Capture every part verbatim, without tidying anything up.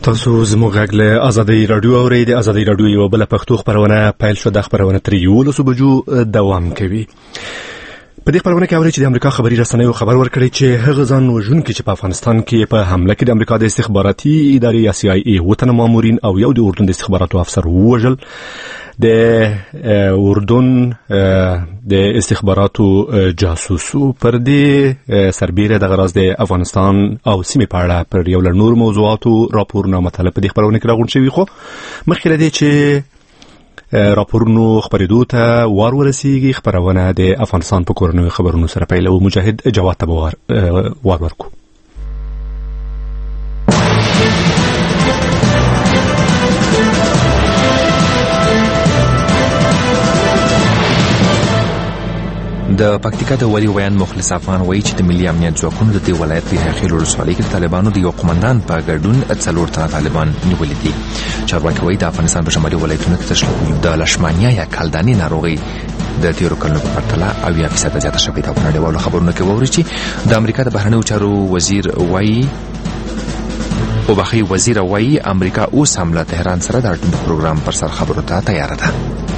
تاسو زموږ غږ له آزادۍ رادیو اورئ. د آزادۍ رادیو یوه بله پښتو خپرونه پیل شوه. د خپرونه تر یولسو بجو دوام کوي. په دې خپرونه کې اورئ چې د امریکا خبري رسنیو خبر ورکړی چې هغه ځان وژونکي چې په افغانستان کې په حمله کې د امریکا د استخباراتي ادارې یا سی آی ای اووه تنه مامورین او یو د اردن د استخباراتو افسر ووژل. د اردن د استخباراتو جاسوسو پر دې سربیره د غراض د افغانستان او سیمې په اړه پر یو لړ نور موضوعاتو راپورونه مطالب په دې خبرونه کې راغونډ شوي. خو مخکې له دې چې راپورونو خبرېدو ته وار ورسیږي، خبرونه د افغانستان په کورنیو خبرونو سره پیلوو. مجاهد جواد ته وار وار ورکو. د پکتیکا د ولی ویان مخلص افغان وایي چې د ملي امنیت ځواکونو د دې ولایت په حقیقي ولسوالۍ کې د طالبانو د یو قومندان په ګډون څلور تنه طالبان نیولي دي. چارواکي وایي د افغانستان په شمالي ولایتونو کې د لشمانیا یا کلداني ناروغي د تیرو کلونو په پرتله اویا فیصده زیاته شوې ده. په نړیوالو خبرونو کې واورئ چې د امریکا د بهرنیو چارو وزیر وایي او بخي وزیر وایي امریکا اوس هم له تهران سره د اټومي پروګرام پر سر خبرو ته تیار ده.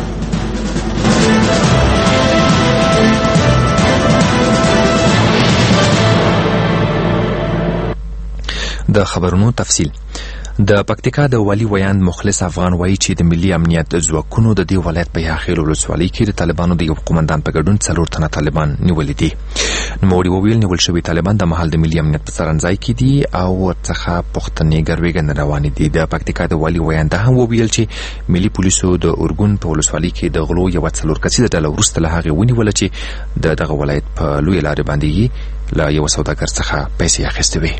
د خبرونو تفصیل. د پکتیکا د ولی ویان مخلص افغان وایي چې د ملي امنیت ځواکونو د دې ولایت په یاخیل ولسوالۍ کې د طالبانو د یو قومندان په ګډون څلور تنه طالبان نیولي دي. نوموړي وویل نیول شوي طالبان د مهال د ملي امنیت په څرنځای کې دي او ورڅخه پوښتنې ګروېږنې روانې دي. د پکتیکا د ولی ویان دا هم وویل چې ملي پولیسو د اورګون په ولسوالۍ کې د غلو یوه څلور کسیزه ډله وروسته له هغې ونیوله چې د دغه ولایت په لویې لارې باندې له یوه سوداګر څخه پیسې اخیستې وې.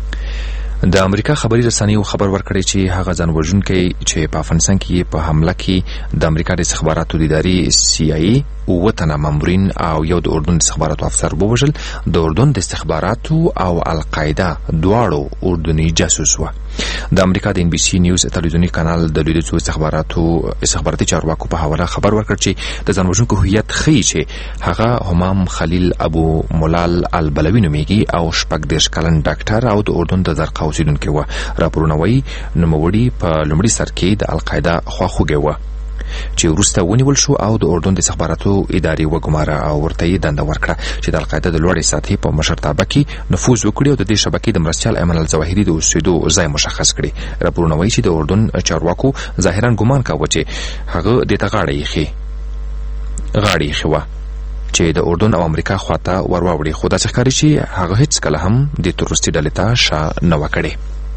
د امریکا خبري رسنیو خبر ورکړی چې هغه ځان وژونکی چې په افغانستان کې په حمله کې د امریکا د استخباراتو ادارې سی آی ای اووه تنه مامورین او یو د اردن د استخباراتو افسر ووژل. د اردن د استخباراتو او القاعده دواړو اردني جاسوس وه. د امریکا د ان بي سي نیوز تلویزیونی کانال د لویدیځو استخباراتو استخباراتي چارواکو په حواله خبر ورکړ چې د ځان وژونکو هویت ښیي چې هغه همام خلیل ابو ملال البلوي نومیږي او شپږ دېرش کلن ډاکټر او د اردن د زرقا اوسیدونکی وه. راپورونه وایي نوموړي په لومړي سر کې د القاعده خواخوږی وه چې وروسته ونیول شو او د اردن د استخباراتو ادارې وګماره او ورته یې دنده ورکړه چې د القاعده د لوړې سطحې په مشرتابه کې نفوذ وکړي او د دې شبکې د مرستیال ایمن الظواهري د اوسېدو ځای مشخص کړي. راپورونه وایي چې د اردن چارواکو ظاهرا ګمان کاوه چې هغه دې ته غاړه ایښې غاړه ایښې وه چې د اردن او امریکا خواته ور واوړي، خو داسې ښکاري چې هغه هیڅکله هم د تروریستي ډلې ته شا نه وه کړې.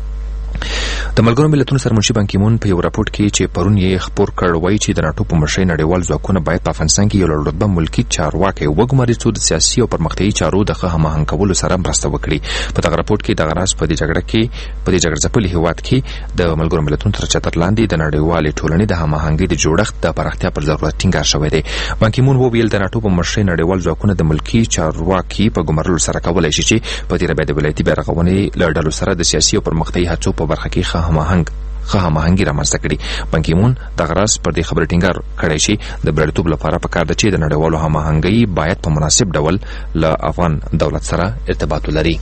د ملګرو ملتونو سرمنشي بان کی مون په یو راپور کې چې پرون یې خپور کړ وایي چې د ناټو په مشرۍ نړیوال ځواکونه باید په افغانستان کې یو لوړ رتبه ملکي چارواکي وګماري څو د سیاسي او پرمختیایي چارو د ښه هماهنګ کولو سره مرسته وکړي. په دغه راپور کې دغه راز په دې جګړه کې په دې جګړه ځپلي هېواد کې د ملګرو ملتونو تر چتر لاندې د نړیوالې ټولنې د هماهنګۍ د جوړښت د پراختیا پر ضرورت ټینګار شوی دی. بان کی مون وویل د ناټو په مشرۍ نړیوال ځواکونه د ملکي چارواکي په ګمارلو سره کولی شي چې په تېره بیا د ولایتي بیارغونې له ډلو سره د سیاسي او پرمختیایي هڅو په برخه کې ښه هماهنګ ښه هماهنګي رامنځته کړي. بان کی مون دغه راز پر دې خبرې ټینګار کړی چې د بریالیتوب لپاره پکار ده چې د نړیوالو هماهنګۍ باید په مناسب ډول له افغان دولت سره ارتباط ولري.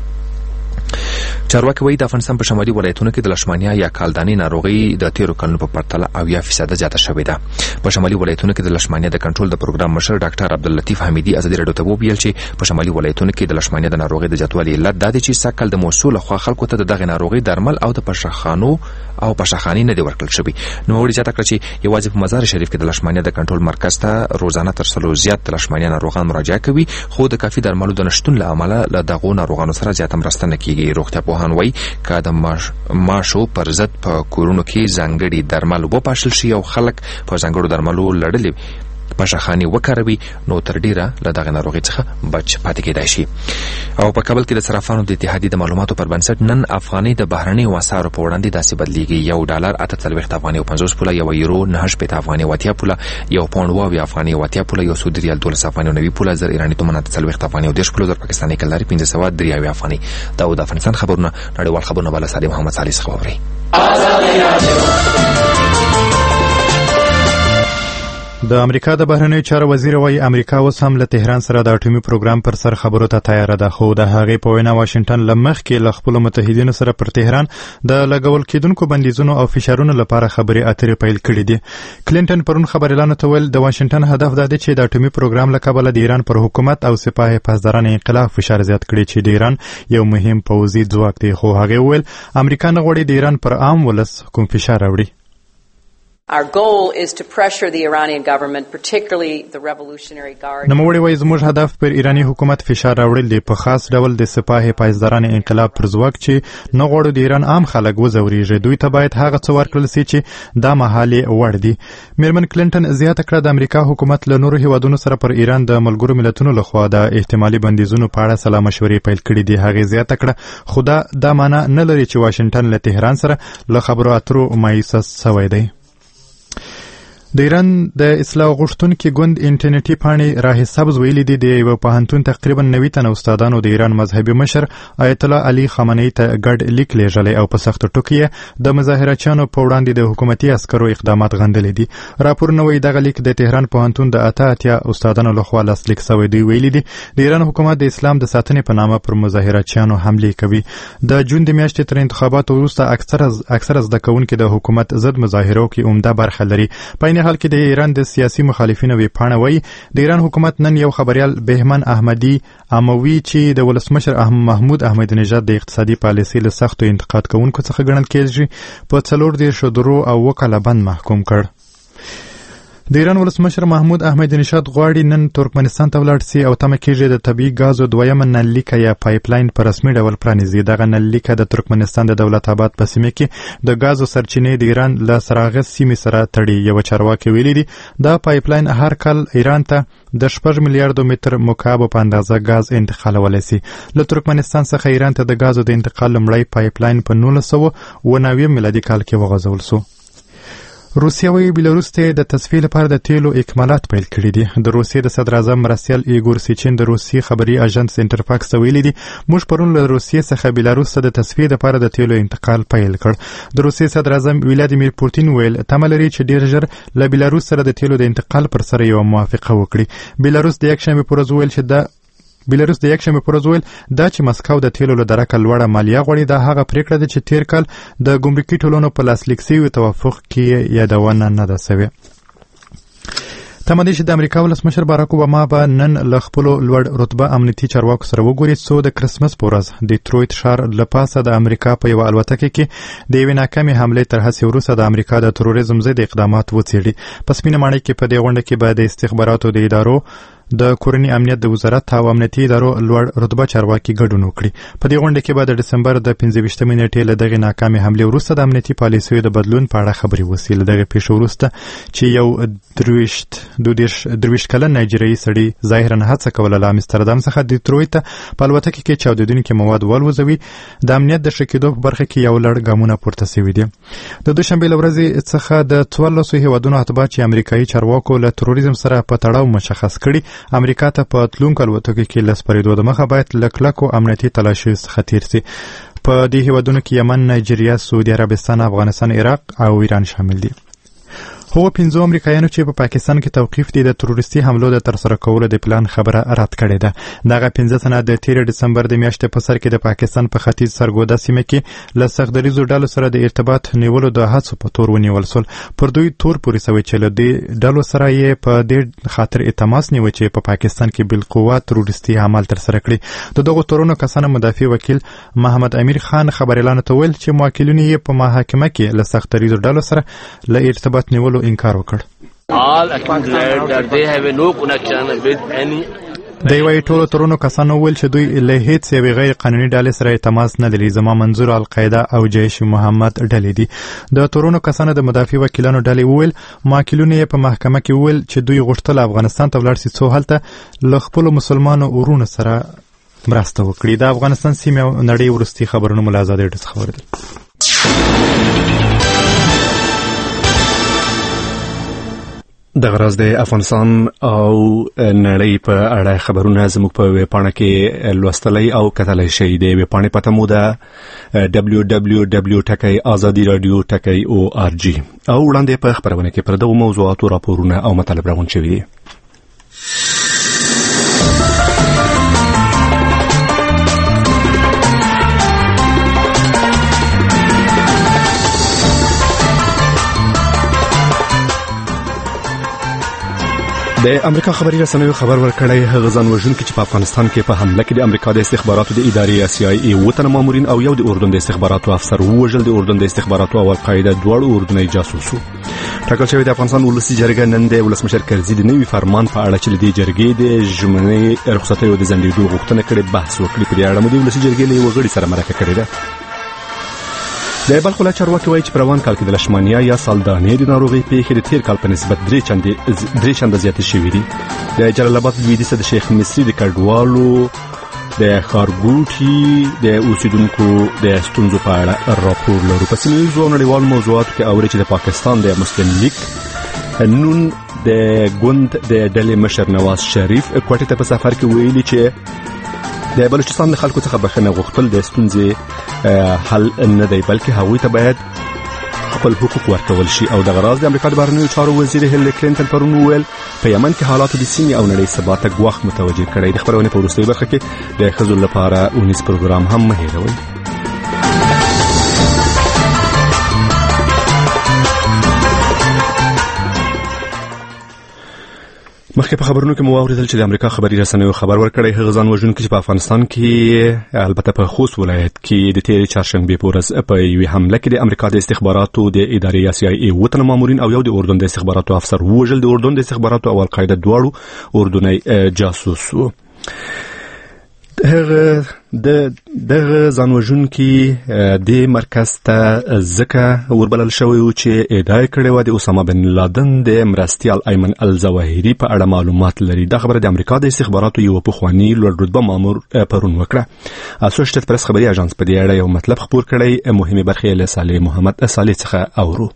چارواکي وایي د افغانستان په شمالي ولایتونو کې د لشمانیا یا کالداني ناروغي د تیرو کلونو په پرتله اویا فیصده زیاته شوې ده. په شمالي ولایتونو کې د لشمانیا د کنټرول د پروګرام مشر ډاکټر عبداللطیف حمیدي ازادي راډیو ته وویل چې په شمالي ولایتونو کې د لشمانیا د ناروغي د زیاتوالي علت دا دی چې سږ کال د موسول لخوا خلکو ته د دغې ناروغي درمل او د پشخانو او پشخانې نه دي ورکړل شوي. نوموړي زیاته کړه چې یوازې په مزار شریف کې د لشمانیا د کنټرول مرکز ته روزانه تر سلو زیات د لشمانیا ناروغان مراجعه کوي، خو د کافي درملو د نشتون له امله له دغو ناروغانو سره زیاته مرسته نه کیږي. روغتیا پوهان وایي که د ماشو پر ضد په کورونو کې ځانګړي درمل وپاشل شي او خلک په ځانګړو درملو لړلې پشخانې وکاروي نو تر ډیره له دغه ناروغۍ څخه بچ پاتې کېدای شي. او په کابل کې د صرافانو د اتحادیې د معلوماتو پر بنسټ نن افغانۍ د بهرنیو اسعارو په وړاندې داسې بدلیږي: یو ډالر اته څلوېښت افغانۍ او پنځوس پوله، یو یورو نهه شپېته افغانۍ او اتیا پوله، یو پاونډ اوه اویا افغانۍ او اتیا پوله، یو سعودي ریال دولس افغانۍ او نوي پوله، زر ایراني تومن اته څلوېښت افغانۍ او دېرش پوله، زر پاکستاني کلداري پنځه سوه درې اویا افغانۍ. دا و د افغانستان خبرونه. نړیوال خبرونه به له سعدي محمد صالح څخه واورئ. د امریکا د بهرنیو چارو وزیر وايي امریکا اوس هم له تهران سره د اټومي پروګرام پر سر خبرو ته تیار ده، خو د هغې په وینا واشنگټن له مخکې له خپلو متحدینو سره پر تهران د لګول کېدونکو بندیزونو او فشارونو لپاره خبرې اترې پیل کړي دي. کلینټن پرون خبريالانو ته ویل د واشنگټن هدف دا دی چې د اټومي پروګرام له کبله د ایران پر حکومت او سپاه پاسداران انقلاب فشار زیات کړي چې د ایران یو مهم پوځي ځواک دی، خو هغې ویل امریکا نه غواړي د ایران پر عام ولس کوم فشار راوړي. Our goal is to pressure the Iranian government, particularly the Revolutionary Guard. نوموړي وایي زموږ هدف پر ایرانی حکومت فشار راوړل دي، په خاص ډول د سپاه پاسداران انقلاب پر ځواک چې نه غواړو د ایران عام خلک وځوريږي. دوی ته باید هغه څه ورکړل شي چې دا مهالي وړ دي. میرمن کلینټن زیاته کړه د امریکا حکومت له نورو هیوادونو سره پر ایران د ملګرو ملتونو لخوا د احتمالي بندیزونو په اړه سلا مشورې پیل کړي دي. هغه زیاته کړه خو دا د معنا نه لري چې واشنگټن له تهران سره له خبرو اترو مایوسه شوی دی. د ایران د اصلاح غوښتونکي ګوند انټرنیټي پاڼې راه سبز ویلي دي د یو پوهنتون تقریبا نوي تنه استادانو د ایران مذهبي مشر آیت الله علي خامنه‌ای ته ګډ لیک لیږلی او په سختو ټکو د مظاهرچیانو په وړاندې د حکومتي عسکرو اقدامات غندلي دي. راپورونه وایي دغه لیک د تهران پوهنتون د اته اتیا استادانو لخوا لاسلیک شوی دی. ویلي دي د ایران حکومت د اسلام د ساتنې په نامه پر مظاهرچیانو حملې کوي. د جون د میاشتې تر انتخاباتو وروسته اکثره اکثره زده کوونکي د حکومت ضد مظاهرو کې عمده برخه لري. په این حال کې د ایران د سیاسي مخالفینو وی پاڼه وایي د ایران حکومت نن یو خبريال بهمن احمدي اموي چې د ولسمشر محمود احمدي نژاد د اقتصادي پالیسۍ له سختو انتقاد کوونکو څخه ګڼل کېږي په څلور دیرشو درو او وکاله بند محکوم کړ. د ایران ولسمشر محمود احمدي نژاد غواړي نن ترکمنستان ته ولاړ سي او تمه کېږي د طبیعي ګازو دویمه نللیکه یا پایپ لاین په رسمي ډول پرانیزي. دغه نللیکه د ترکمنستان د دولت آباد په سیمه کې د ګازو سرچینې د ایران له سراغه سیمې سره تړي. یو چارواکي ویلي دي دا پایپ لاین هر کال ایران ته د شپږ میلیارډو متر مکعب په اندازه ګاز انتقالولی سي. له ترکمنستان څخه ایران ته د ګازو د انتقال لومړی پایپ لاین په نولس سوه اوه نوي میلادي کال کې وغځول سو. روسیه وايي بیلاروس ته د تصفیې لپاره د تیلو اکمالات پیل کړي دي. د روسیې د صدر اعظم مرسیال ایګور سیچین د روسي خبري اژانس انټرفاکس ته ویلي دي موږ پرون له روسیې څخه بیلاروس ته د تصفیې لپاره د تیلو انتقال پیل کړ. د روسیې صدر اعظم ولادیمیر پوتین ویل تمه لري چې ډیر ژر له بیلاروس سره د تیلو د انتقال پر سر یو موافقه وکړي. بیلاروس د یکشنبه پر ورځ ویل چې د بیلاروس د یکشنبه پر ورځ ویل دا چې مسکو د تیلو له درکه لوړه مالیه غواړي دا هغه پریکړه ده چې تیر کال د ګمرکي ټولنو په لاسلیک شوي توافق کې یادونه نه ده شوې. تمه ده چې د امریکا ولسمشر باراک اوباما به نن له خپلو لوړ رتبه امنیتي چارواکو سره وګوري څو د کرسمس په ورځ د ټرویت ښار له پاسه د امریکا په یوه الوتکه کې د یوې ناکامې حملې تر هڅې وروسته د امریکا د تروریزم ضد اقدامات وڅېړي. په سپینه ماڼۍ کې په دې غونډه کې به د استخباراتو د ادارو د کورني امنیت د وزارت او امنیتي ادارو لوړ رتبه چارواکي ګډون وکړي. په دې غونډه کې به د ډسمبر د پنځه ویشتمې نیټې له دغې ناکامې حملې وروسته د امنیتي پالیسیو د بدلون په اړه خبرې وسي. له دغې پیښې وروسته چې یو درویشت درویشت کلن نایجیریایي سړي ظاهرا هڅه کوله له امستردام څخه ډیترویت ته په الوتکه کې چاودېدونکي مواد والوځوي. د امنیت د ښه کېدو په برخه کې یو لړ ګامونه پورته شوي دي. د دوشنبې له ورځې څخه د څوارلسو هیوادونو اتباع چې امریکایي چارواکو له تروریزم سره په تړاو مشخص کړي امریکا ته په تلونکو الوتکو کې له سپرېدو د مخه باید له کلکو امنیتي تلاشیو څخه تېر سي. په دې هیوادونو کې یمن، نایجیریا، سعودي عربستان، افغانستان، عراق او ایران شامل دي. هغو پنځو امریکایانو چې په پا پاکستان کې توقیف دي د تروریستي حملو د ترسره کولو د پلان خبره رد کړې ده. دغه پنځه تنه د تیر ډسمبر د میاشتې په سر کې د پاکستان په ختیځ سرګودا سیمه کې له سختدریزو ډلو سره د ارتباط نیولو د هڅو په تور ونیول شول. پر دوی تور پورې شوی چې له دې ډلو سره یې په دې خاطر التماس نیوه چې په پا پاکستان کې بالقوه تروریستي عمل ترسره کړي. د دغو تورونو کسانو مدافع وکیل محمد امیر خان خبريالانو ته ویل چې موکلین یې په محاکمه کې له سختدریزو ډلو سره له ارتباط نیولو انکار وکړ. All accused that they have no connection with any د یوې ټولو ترونو کسانو ویل چې دوی له هیڅ یوې غیر قانوني ډلې سره تماس نه لري. زما منظور القاعده او جیش محمد ډلې دي. د ترونو کسانو د مدافع وکیلانو ډلې ویل موکلین یې په محکمه کې ویل چې دوی غوښتل افغانستان ته ولاړ شي څو هلته له خپلو مسلمانو ورونو سره مرسته وکړي. د افغانستان سیمې او نړۍ وروستي خبرونه ملا آزاد ډېر څه خبر دي. د غرض د افغانستان او نړۍ په اړه خبرونه زموږ په ویبپاڼه کې لوستلی او کتلی شئ. د ویبپاڼې پته مو ده دبلیو دبلیو دبلیو ټکی ازادي رادیو ټکی او آر جی او وړاندې په خبرونه کې پر دغو موضوعاتو راپورونه او مطالب راغونډ شوي دي. د امریکا خبري رسنیو خبر ورکړی هغه ځان وژونکي چې په افغانستان کې په حمله کې د امریکا د استخباراتو د ادارې سی آی ای وطن مامورین او یو د اردن د استخباراتو افسر وژل. د اردن د استخباراتو او القاعده دواړو اردني جاسوسو. ټاکل شوی د افغانستان ولسي جرګه نن د ولسمشر کرزي د نوي فرمان په اړه چې د جرګې د ژمنې رخصتیو د ځنډېدو غوښتنه کړې بحث وکړي. په دې اړه مو د ولسي جرګې له یو غړي سره مرکه کړې ده. د بلخ ولایت چارواکي وایي چې په روان کال کې د لشمانیا یا سالدانې د ناروغۍ پیښې د تیر کال په نسبت درې چنده درې چنده زیاتې شوې دي. د جلال آباد لویدیځ د شیخ مصری د کډوالو د خارګوټي د اوسیدونکو د ستونزو په اړه راپور لرو. په سیمه ییزو نړیوالو موضوعاتو کې اوري چې د پاکستان د مسلم لیگ نون د ګوند د ډلې مشر نواز شریف کوټې ته په سفر کې ویلي چې د بلوچستان د خلکو څخه بخښنه غوښتل د ستونزې حل نه دی، بلکې هغوی ته باید خپل حقوق ورکول شي. او د غراض د امریکا د بهرنیو چارو وزیر هیلری کلینټن پرون وویل په یمن کې حالات د سیمې او نړۍ ثبات ته ګواښ متوجه کړی. د خبرونې په وروستۍ برخه کې د ښځو لپاره اونیز پروګرام هم مه هېروئ. مخکې په خبرونو کې مو واوریدل چې د امریکا خبري رسنیو خبر ورکړی هغه ځان وژونکي چې په افغانستان کې البته په خوست ولایت کې د تېرې چهارشنبې په ورځ په یوې حمله کې د امریکا د استخباراتو د ادارې سی آی ای وطن مامورین او یو د اردن د استخباراتو افسر وژل. د اردن د استخباراتو او القاعده دواړو اردني جاسوس وو. هغه د دغه ځانوژونکي د مرکز ته ځکه وربلل شوی و چې ادعا کړې و د اسامه بن لادن د مرستیال ایمن الظواهري په اړه معلومات لري. دا خبره د امریکا د استخباراتو یو پخوانی لوړ رتبه مامور پرون وکړه. اسوسییټډ پریس خبري اژانس په دې اړه یو مطلب خبر کړی. مهمه برخه له صالح محمد صالح څخه اورو.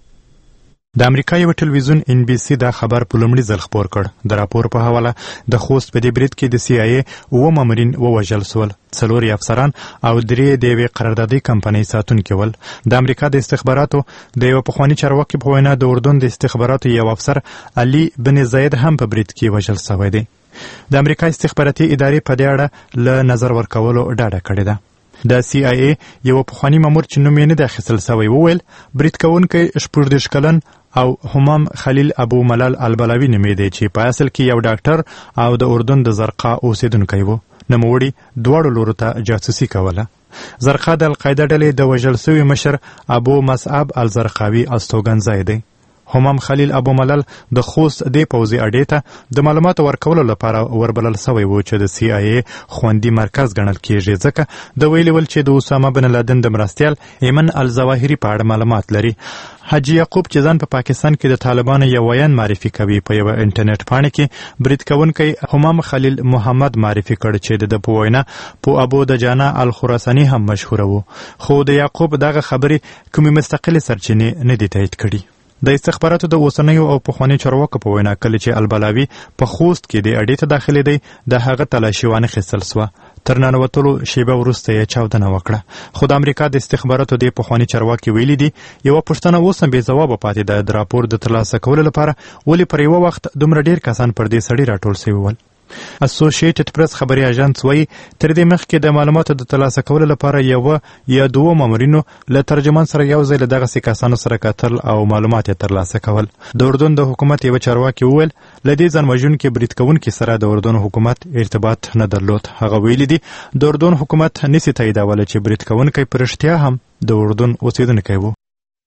د امریکا یو ټلویزیون ان بي سي دا خبر په لومړي ځل خبر کړ. د راپور په حواله د خوست په دې برید کې د سی آی ای و مامورین ووژل شول، څلور افسران او درې د یوې قراردادي کمپنۍ ساتونکي ول. د امریکا د استخباراتو د یو پخوانی چارواکي په وینا د اردن د استخباراتو یو افسر علي بن زید هم په برید کې وژل شوی دی. د امریکا استخباراتي ادارې په دې اړه له نظر ورکولو ډاډه کړې ده. د سی آی ای یو پخوانی مامور چې نوم یې نه دی اخیستل شوی وویل برید کوونکی شپږ دېرش کلن او همام خلیل ابو ملال البلاوي نومېده چې په اصل کې یو ډاکټر او د اردن د زرقا اوسیدونکی و. نوموړي دواړو لورو ته جاسوسي کوله. زرقا د القاعده ډلې د وژل شوي مشر ابو مصعب الزرقاوي استوګنځی دی. همام خلیل ابو ملال د خوست د پوځي اډې ته د معلوماتو ورکولو لپاره وربلل شوی و چې د سی آی ای خوندي مرکز ګڼل کېږي، ځکه د ویلي ول چې د اسامه بن لادن د مرستیال ایمن الظواهري په اړه معلومات لري. حاجی یعقوب چې ځان په پاکستان کې د طالبانو یو ویان معرفي کوي په یو انټرنیټ پاڼه کې برید کوونکی همام خلیل محمد معرفي کړ چې د په وینا په ابو دجانه الخراساني هم مشهور وو، خو د یعقوب دغه خبرې کومې مستقلې سرچینې نه دي تایید کړي. د استخباراتو د اوسنیو او پخواني چارواکو په وینا کله چې البلاوي په خوست کې د اډې ته داخلي دی د هغه تلاشي وانخیستل سوه. تر ننوتلو شیبه وروسته یې چاودنه وکړه. خو د امریکا د استخباراتو د پخواني چارواکي ویلي دي یوه پوښتنه اوس هم بې ځوابه پاتې ده. د راپور د ترلاسه کولو لپاره ولې پر یوه وخت دومره ډېر کسان پر دې سړي راټول شوي ول. اسوسییټډ پریس خبري اژانس وایي تر دې مخکې د معلوماتو د ترلاسه کولو لپاره یوه یا دوه مامورینو له ترجمان سره یو ځای له دغسې کسانو سره کتل او معلومات یې ترلاسه کول. د اردن د حکومت یوه چارواکي وویل له دې ځانوژونکي برید کوونکي سره د اردن حکومت ارتباط نه درلود. هغه ویلي دي د اردن حکومت نسي تاییدولی چې برید کوونکی په رښتیا هم د اردن اوسیدونکی و.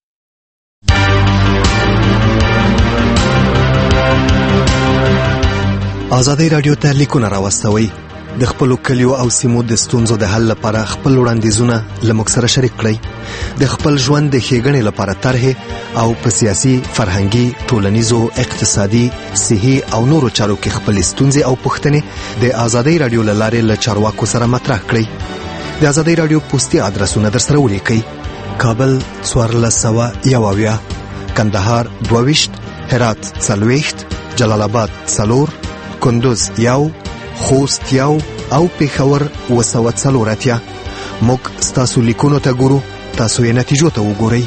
ازادي رادیو ته لیکونه راوستوئ. د خپلو کلیو او سیمو د ستونزو د حل لپاره خپل وړاندیزونه له موږ سره شریک کړئ. د خپل ژوند د ښېګڼې لپاره طرحې او په سیاسي، فرهنګي، ټولنیزو، اقتصادي، صحي او نورو چارو کې خپلې ستونزې او پوښتنې د ازادي رادیو له لارې له چارواکو سره مطرح کړئ. د ازادي رادیو پوسټي ادرسونه در سره ولیکئ: کابل څوارلس سوه یو اویا، کندهار دوه ویشت، هرات څلوېښت، جلال آباد څلور، کندوز یو، خوست یو او پېښور اوه سوه څلور اتیا. موږ ستاسو لیکونو ته ګورو، تاسو یې نتیجو ته وګورئ.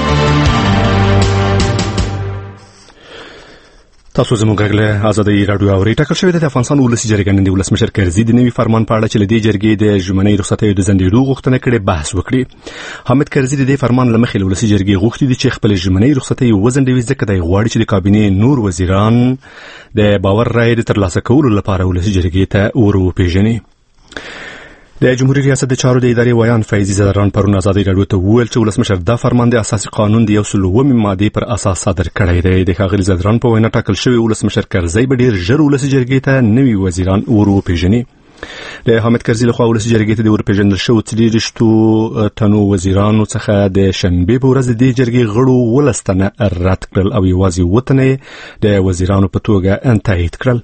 تاسو زموږ غږ له آزادۍ راډیو اورئ. ټاکل شوې ده د افغانستان ولسي جرګې نن د ولسمشر کرزي د نوي فرمان په اړه چې له دې جرګې د ژمنۍ رخصتیو د ځنډېدو غوښتنه کړې بحث وکړي. حامد کرزي د دې فرمان له مخې له ولسي جرګې غوښتي دي چې خپل ژمنۍ رخصتۍ وځنډوي، ځکه دی غواړي چې د کابینې نور وزیران د باور رایې د ترلاسه کولو لپاره ولسي جرګې ته ور وپېژني. د جمهوریت ریاست د چارو د ادارې ویان فیضي زدران پرون آزادۍ راډیو ته وویل چې ولسمشر دا فرمان د اساسي قانون د یو سل اوومې مادې پر اساس صادر کړی دی. د ښاغلي زدران په وینا ټاکل شوی ولسمشر کرزي به ډېر ژر ولسي جرګې ته نوي وزیران ور وپېژني. د حامد کرزي لخوا ولسي جرګې ته د ورپېژندل شوو څلېرویشتو تنو وزیرانو څخه د شنبې په ورځ د دې جرګې غړو اوولس تنه رد کړل او یوازې اووه تنه د وزیرانو په توګه تایید کړل.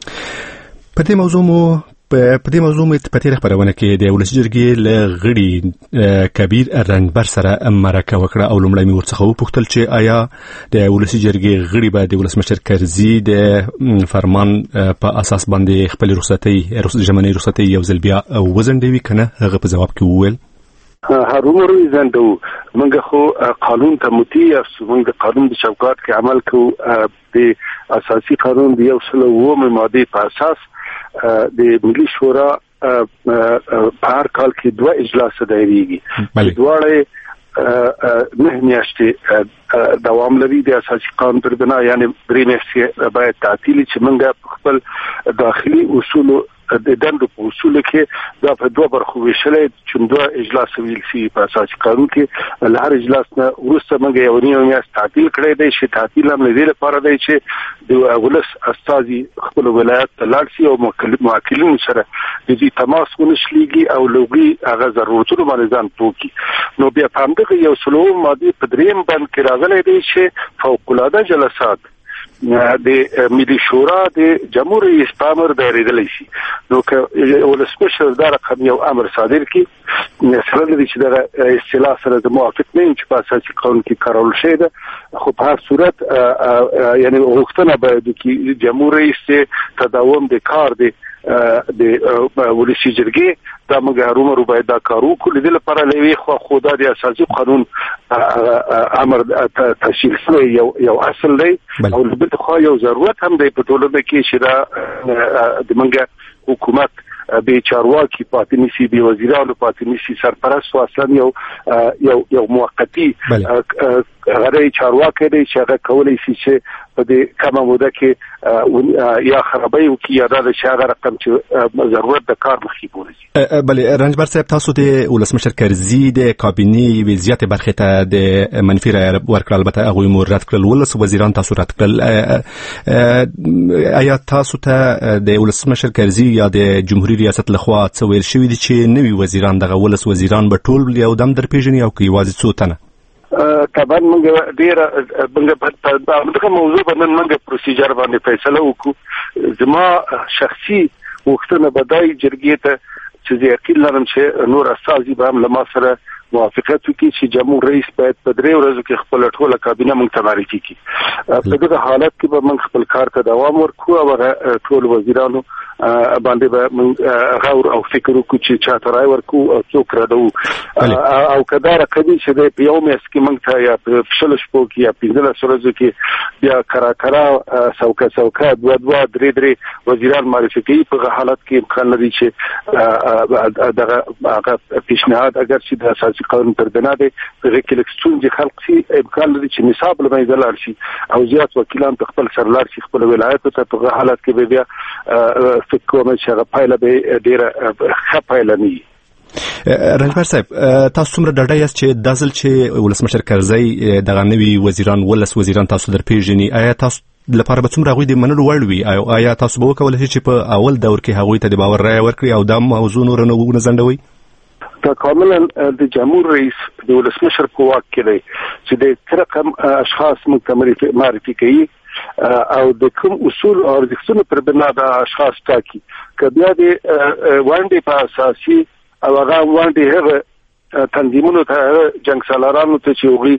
په دې موضوع مو په دې موضوع مې په تېره خپرونه کې د ولسي جرګې له غړي کبیر رنجبر سره مرکه وکړه او لومړی مې ورڅخه وپوښتل چې آیا د ولسي جرګې غړي به د ولسمشر کرزي د فرمان په اساس باندې خپل رخصتۍ ژمنۍ رخصتۍ یو ځل بیا وځنډوي که نه؟ هغه په جواب کې وویل هرومرو ځنډو. موږ خو قانون ته مطیع یاستو، موږ د قانون د چوکاټ کې عمل کوو. د اساسي قانون د یو سل اوومې مادې په اساس د ملي شورا په هر کال کې دوه اجلاس دایریږي. دواړه نه میاشتې دوام لري د اساسي قانون پر بنا، یعنی درې میاشتې باید تعطیل چې موږ خپل داخلي اصول د دندو په اصول کې دا په دوه برخو ویشلې چې دوه اجلاس ویل شي په اساسي قانون کې. له هر اجلاس نه وروسته موږ یو نیو میاشت تعطیل کړی دی چې تعطیل هم لري لپاره دی چې د ولس استازي خپل ولایت ته لاړ شي او موکلین سره د دې تماس ونشلېږي او لوګي هغه ضرورتونو باندې ځان پوکي. نو بیا په همدغه یو سلو مادې په دریم بند کې راغلی دی چې فوق العاده جلسات د ملي شورا د جمهور رئیس په امر دایریدلی شي. نو که ولسمشر دا رقم یو امر صادر کړي، سره لري چې دغه اصطلاح سره د موافق نه یم چې په اساسي قانون کې کارول شوی ده، خو په هر صورت یعنی غوښتنه باید وکړي جمهور رئیس تداوم د کار دی د ولسي جرګې دا موږ هرومرو باید دا کار وکړو. د دې لپاره له یوې خوا خو دا د اساسي قانون امر تشریح شوی یو یو اصل دی او له بلې خوا یو ضرورت هم دی په ټولنه کې چې دا د موږ حکومت به چارواکي پاتې نشي، به وزیرانو پاتې نشي، سرپرست اصلا یو یو یو موقتی غړي چارواکي دی چې هغه کولی شي چې په دې کومه موده کې یا خرابې وکړي یا د شاغه رقم چې ضرورت د کار مخې پورې. بلې رنجبر صاحب، تاسو د ولسمشر کرزي د کابینې وضعیت برخې ته د منفي رایه ورکړه، البته هغوی مو رد کړل، ولس وزیران تاسو رد کړل. آیا تاسو ته د ولسمشر کرزي یا د جمهوریت ریاست لخوا څه ویل شوي دي چې نوي وزیران دغه ولس وزیران به ټول یو دم درپېژني او که یوازې څو تنه؟ طبعا موږ ډېره موږ په دغه موضوع باندې موږ پروسیجر باندې فیصله وکړو. زما شخصي غوښتنه به دای جرګې ته چې زه یقین لرم چې نور استازي به هم له ما سره موافقت وکړي چې جمهور رئیس باید په درې ورځو کې خپل ټوله کابینه موږ ته معرفي کړي. په دغه حالت کې به موږ خپل کار ته دوام ورکړو او ټول وزیرانو باندې به موږ غور او فکر وکړو چې چا ته رای ورکړو او څوک راډو او کدا راکدي چې په یو میاشت کې موږ ته یا په شل شپو کې یا پنځلس ورځو کې بیا کرا کرا څوکا څوکا دوه دوه درې درې وزیران معرفي کوي. په حالت کې امکان لري چې دغه هغه پیشنهاد اگر چې د اساسي قانون پر بنا دی په کې لکسټون چې خلق شي امکان لري چې نصاب له باندې لاړ شي او زیات وکیلان په خپل سر لاړ شي خپل ولایت ته. په حالت کې به بیا فکر کوم چې هغه پایله به ډیره ښه پایله نه وي. رنجبر صاحب، تاسو څومره ډاډه یاست چې دا ځل چې ولسمشر کرزي دغه نوي وزیران ولس وزیران تاسو درپېژني، آیا تاسو لپاره به څومره هغوی د منلو وړ وي؟ آیا تاسو به وکولی شئ چې په اول دور کې هغوی ته د باور رایه ورکړي او دا موضوع نور نه وځنډوئ؟ کاملا د جمهور رئیس د ولسمشر په واک کې دی چې د رقم اشخاص موږ معرفي کوي او د کوم اصول او ارزښتونو پر بنا د اشخاص ټاکي. که بیا د وانډې په اساسي او هغه وانډې هغه تنظیمونو ته جنګ سالارانو ته چې هغوی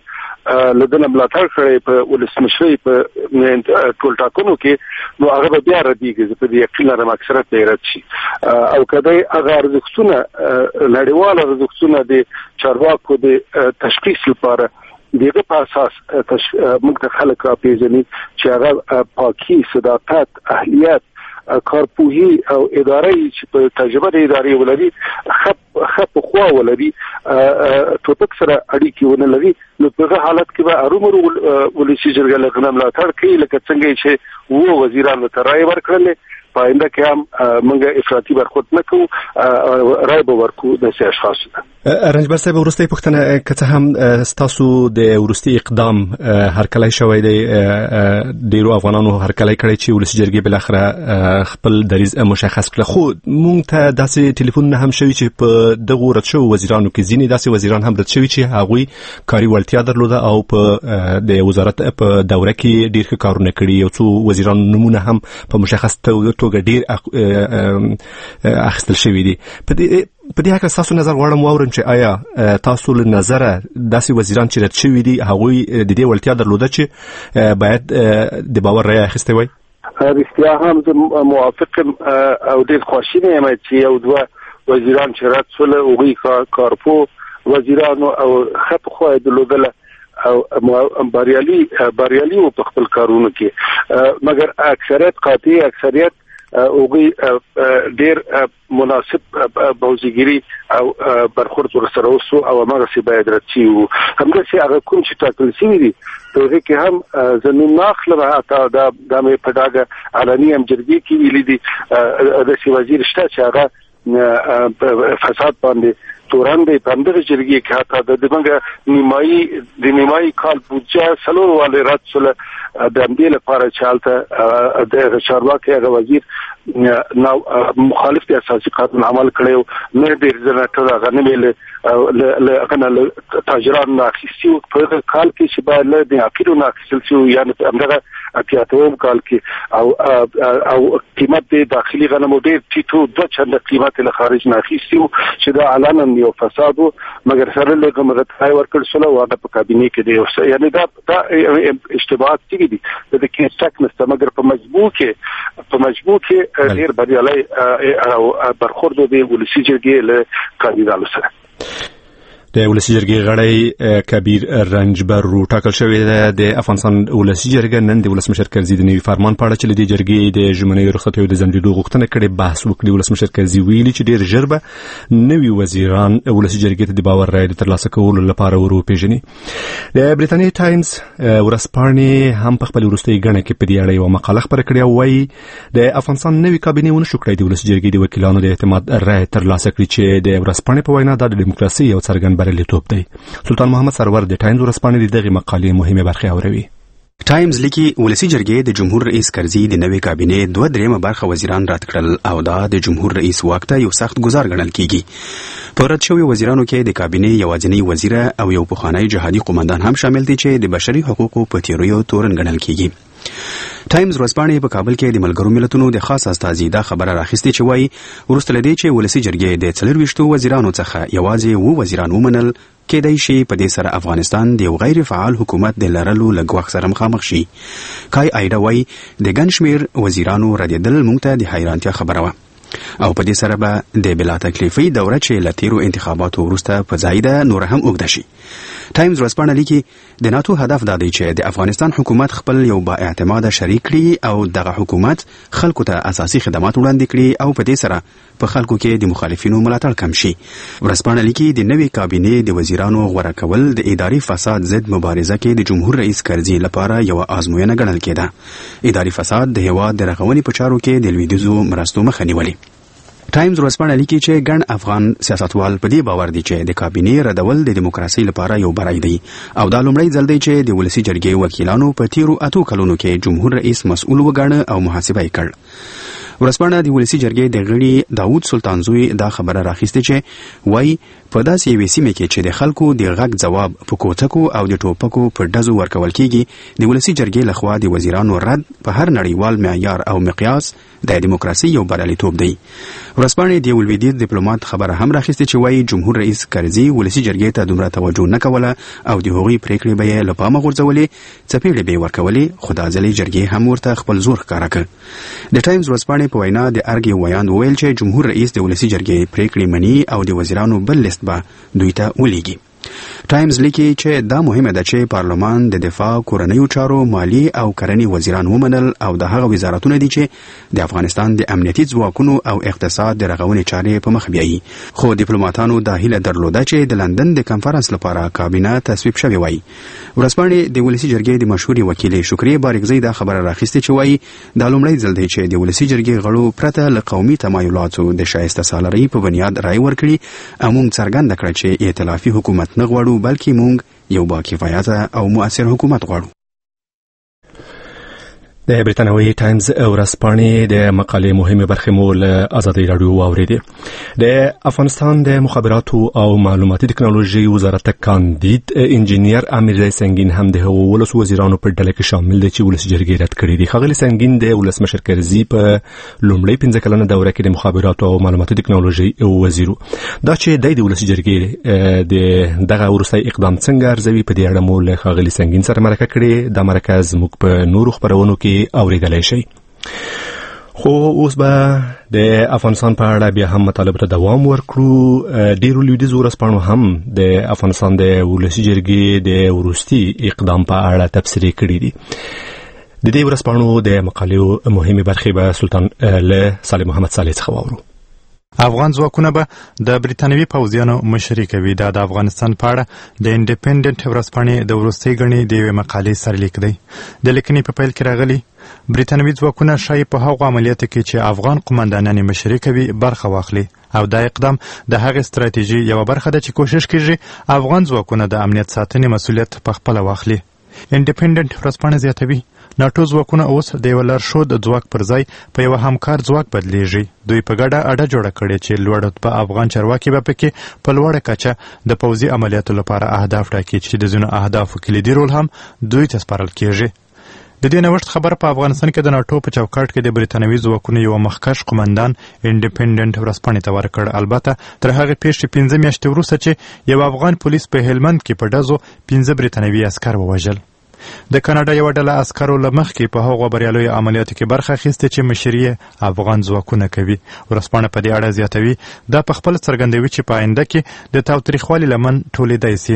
لدنه ملاتړ کړی په ولسمشرۍ په ټول ټاکنو کې نو هغه بیا ردیږي په دې یقین لرم اکثریت یې رد شي او کله هغه ارزښتونه نړیوال ارزښتونه د چارواکو د تشخیص لپاره دغه په اساس موږ ته خلک راپېژني چې هغه پاکي صداقت اهلیت کارپوهي او اداري چې په تجربه د اداري ولري خپ خپ خو ولري ټوپک سره اړیکې ونه لري نو په حالت کې به ارومرو ولسی جرګه لغنه ملاتړ کوي لکه څنګه چې وو وزیرانو ته رائے ورکړل پاینده کې هم موږ افراطي برخوت نه کوو رائے به ورکو د سیاسي اشخاص رنجبر صاحب ورسته پښتنه کته هم ستاسو د ورستي اقدام هر کله شوی دی ډیرو افغانانو هر کله کړی چې ولسی جرګه بل اخره خپل دریز مشخص کړ خو مونږ ته داسې ټلیفون نه هم شوی چې په دغه رد شو وزیرانو کې ځینې داسې وزیران هم رد شوی چې هغه کاري وړتیا درلوده او په د وزارت په دوره کې ډیر ښه کارونه کړي یو څو وزیران نمونه هم په مشخص توګه ډیر اخیستل شوی دي په دې په دې اړه تاسو نظر غواړم واورم چې آیا تاسو له نظره داسې وزیران چې رد شوي دي هغوی د دې وړتیا درلوده چې باید د باور رایه اخیستی وای رښتیا هم زه موافق او ډېر خواشینی یم چې یو دوه وزیران چې رد شول هغوی کارپو وزیرانو او ښه پخوا یې درلودله او بریالي بریالي و په خپل کارونو کې مګر اکثریت قاطع اکثریت اوږي ډیر مناسب بوزګری او برخورد ورسره وسو او هغه سی باید راتشي همغه سی هغه کوم چې ټاکل شوی دي ته کې هم زمين ناخله حتی دا د پټاګه علني هم جرګي کې ویلي دي د سی وزیر شته چې هغه فساد باندې توران دی پندره جرګي کې حتی د دغه نیمایي د نیمایي کال بودجه سلور والي رات سره د امدیل لپاره چالته د چارواکي هغه وزیر نو مخالف د اساسي قانون عمل کړو نه ډیر ځنه ټول هغه نه ویل لکه تاجران ناخیستي په کال کې چې باید له د عقیدو ناخیستل شو یعنی همدغه اتیاتوم کال کې او او قیمت د داخلي غنمو ډیر ټیټو دوه چنده قیمت له خارج ناخیستي چې دا علنا یو فساد مګر سره له مغتای ورکړ شو او هغه په کابینه کې دی یعنی دا دا اشتباهات دي د کې شک نشته مګر په مجبور کې په مجبور کې ډیر بریالي او برخورد دی ولسی جرګې له کاندیدانو سره د ولسی جرګې غړی کبیر رنجبر رو ټاکل شوی دی د افغانستان ولسی جرګه نن د ولسمشر کرزي د نوي فرمان په اړه چې د جرګې د ژمنې رخصتۍ د ځنډېدو غوښتنه کړې بحث وکړي ولسمشر کرزي ویلي چې ډیر ژر به نوي وزیران ولسی جرګې ته د باور رایې د ترلاسه کولو لپاره وروپېژني د بریتانیا ټایمز ورځپاڼې هم په خپل وروستۍ غڼه کې په دې اړه یو مقاله خپره کړې او وايي د افغانستان نوي کابینه ونه شو کړی د ولسی جرګې د وکیلانو د اعتماد رایې ترلاسه کړي چې د ورځپاڼې په وینا د دیموکراسي یو څرګند بریالیتوب دی سلطان محمد سرور د ټایمز ورځپاڼې دغه مقالې مهمه برخه اوروي ټایمز لیکي ولسی جرګې د جمهور رئیس کرزي د نوې کابینې دوه درېمه برخه وزیران رد کړل او دا د جمهور رئیس واک ته یو سخت گزار ګڼل کیږي په رد شوی وزیرانو کې د کابینې یوازینی وزیر او یو پخوانی جهادي قومندان هم شامل دي چې د بشري حقوقو په تیریو تورن ګڼل کیږي ټایمز ورځپاڼې په کابل کې د ملګرو ملتونو د خاص استازي دا خبره راخستې چې وایي وروسته له دې چې ولسی جرګې د څلور ویشتو وزیرانو څخه یوازې وو وزیران ومنل کېدای شي په دې سره افغانستان د یو غیر فعال حکومت د لرلو لګوخ سره مخامخ شي کای ایډا وایي د ګنشمیر وزیرانو ردیدل مونږ ته د حیرانتیا خبره وه او په دې سره به د بلا تکلیفي دوره چې له تیرو انتخاباتو وروسته په ځای ده نور هم اوږده شي ټایمز ورځپاڼه لیکي د ناتو هدف دا دی چې د افغانستان حکومت خپل یو با اعتماده شریک کړي او دغه حکومت خلکو ته اساسي خدمات وړاندې کړي او په دې سره په خلکو کې د مخالفینو ملاتړ کم شي ورځپاڼه لیکي د نوې کابینې د وزیرانو غوره کول د اداري فساد ضد مبارزه کې د جمهور رئیس کرزي لپاره یو آزموینه ګڼل کېده اداري فساد د هیواد د رغونې په چارو کې د لویدیځو مرستو مخه نیولې ټایمز ورځپاڼه لیکي چې ګڼ افغان سیاستوال په دې باور دي چې د کابینې ردول د دیموکراسي لپاره یو بری دی او دا لومړی ځل دی چې د ولسی جرګې وکیلانو په تیرو اتو کلونو کې جمهور رئیس مسؤل وګاڼه او محاسبه یې کړ ورسپانه د ولسی جرګې د غړي داوود سلطانزوی دا خبره راخیسته چې وای په داسې یوې سیمه کې چې د خلکو د غږ ځواب په کوڅکو او د ټوپکو په ډزو ورکول کیږي د ولسی جرګې لخوا د وزیرانو رد په هر نړیوال معیار او مقیاس د دیموکراسي یو بریالیتوب دی. ورسپانه د ولویدي ډیپلوماټ خبره هم راخیسته چې وای جمهور رئیس کرزي ولسی جرګې ته دومره توجه نه کوله او د هغوی پریکړې به یې له پامه غورځولې، څپېړې به یې ورکولې، خو د ځلې جرګې هم ورته خپل زور ښکاره کړ. د ټایمز ورسپانه په وینا د ارګ یو ویان وویل چې جمهور رئیس د ولسی جرګې پریکړې مني او د وزیرانو بل لیست به دوی ته ولیږي. ټایمز لیکي چې دا مهمه ده چې پارلمان د دفاع، کورنیو چارو، مالی او کرنې وزیران ومنل او د هغه وزارتونه دي چې د افغانستان د امنیتي ځواکونو او اقتصاد د رغونې چارې په مخ بیایي. خو ډیپلوماټانو دا هیله درلوده چې د لندن د کنفرانس لپاره کابینه تصویب شوی وای. ورسپانې د ولسی جرګې د مشهوري وکیل شکریه بارګزی دا خبره راخیسته چې وای دا لومړی ځل دی چې د ولسی جرګې غړو پرته له قومي تمایلاتو د شایسته سالارۍ په بنیاد رای ورکړي. امون څرګنده کړه چې ائتلافي حکومت نه غواړو بلکې مونږ یو با کفایته او مؤثر حکومت غواړو. د بریتانوي ټایمز ورځپاڼې د مقالې مهمه برخه مو له ازادي رادیو واوریدې. د افغانستان د مخابراتو او معلوماتي ټکنالوژي وزارت کاندید انجینیر امیرزای سنگین هم د ولس وزیرانو په ډله کې شامل دي چې ولس جرګې رد کړی دي. خغلی سنگین د ولسمشر کرزي په لومړی پنځه کلنه دوره کې د مخابراتو او معلوماتي ټکنالوژي وزیرو دا چې د ولس جرګې د دغه ورسای اقدام څنګه ارزوي په دې اړه مو له خغلی سنگین سره مرکه کړې. د مرکز موږ په نورو خبرونو کې اوریدلای شي. خو اوس به د افغانستان په اړه بیا هم مطالبه ته دوام ورکړو. ډیرو لویدیز ورځپاڼو هم د افغانستان د ولسی جرګې د وروستي اقدام په اړه تبصرې کړې دي. د دې ورځپاڼو د مقالو مهمه برخه به سلطان له صالح محمد صالح څخه واورو. افغان ځواکونه به د بریتانوي پوځیانو مشري کوي. دا د افغانستان په اړه د انډیپندنت ورځپاڼې د وروستۍ غړي د یوې مقالې سرلیک دی. د لیکنې په پیل کې راغلی بریتانوي ځواکونه شایي په هغو عملیاتو کې چې افغان قومندانان مشري کوي برخه واخلي او دا اقدام د هغې ستراتیژي یوه برخه ده چې کوشش کیږي افغان ځواکونه د امنیت ساتنې مسؤلیت په خپله واخلي. انډیپندنت ورځپاڼه زیاتوي ناټو ځواکونه اوس د یو لارښود ځواک پر ځای په یو همکار ځواک بدلیږي. دوی په ګډه اډه جوړه کړې چې لوړ رتبه افغان چارواکي به پکې په لوړه کچه د پوځي عملیاتو لپاره اهداف ټاکي چې د ځینو اهدافو کلیدي رول هم دوی ته سپارل کیږي. د دې نوښت خبره په افغانستان کې د ناټو په چوکاټ کې د بریتانوي ځواکونو یو مخکښ قومندان انډیپندنت ورځپاڼې ته ورکړ. البته تر هغې پیښې پنځه میاشتې وروسته چې یو افغان پولیس په هلمند کې په ډزو پنځه بریتانوي عسکر ووژل. د کاناډا یوه ډله عسکرو له مخکې په هغو بریالیو عملیاتو کې برخه اخیستې چې مشري افغان ځواکونه کوي. ورځپاڼه په دې اړه زیاتوي دا په خپله څرګندوي چې په آینده کې د تاوتریخوالي لمن ټولېدای سي.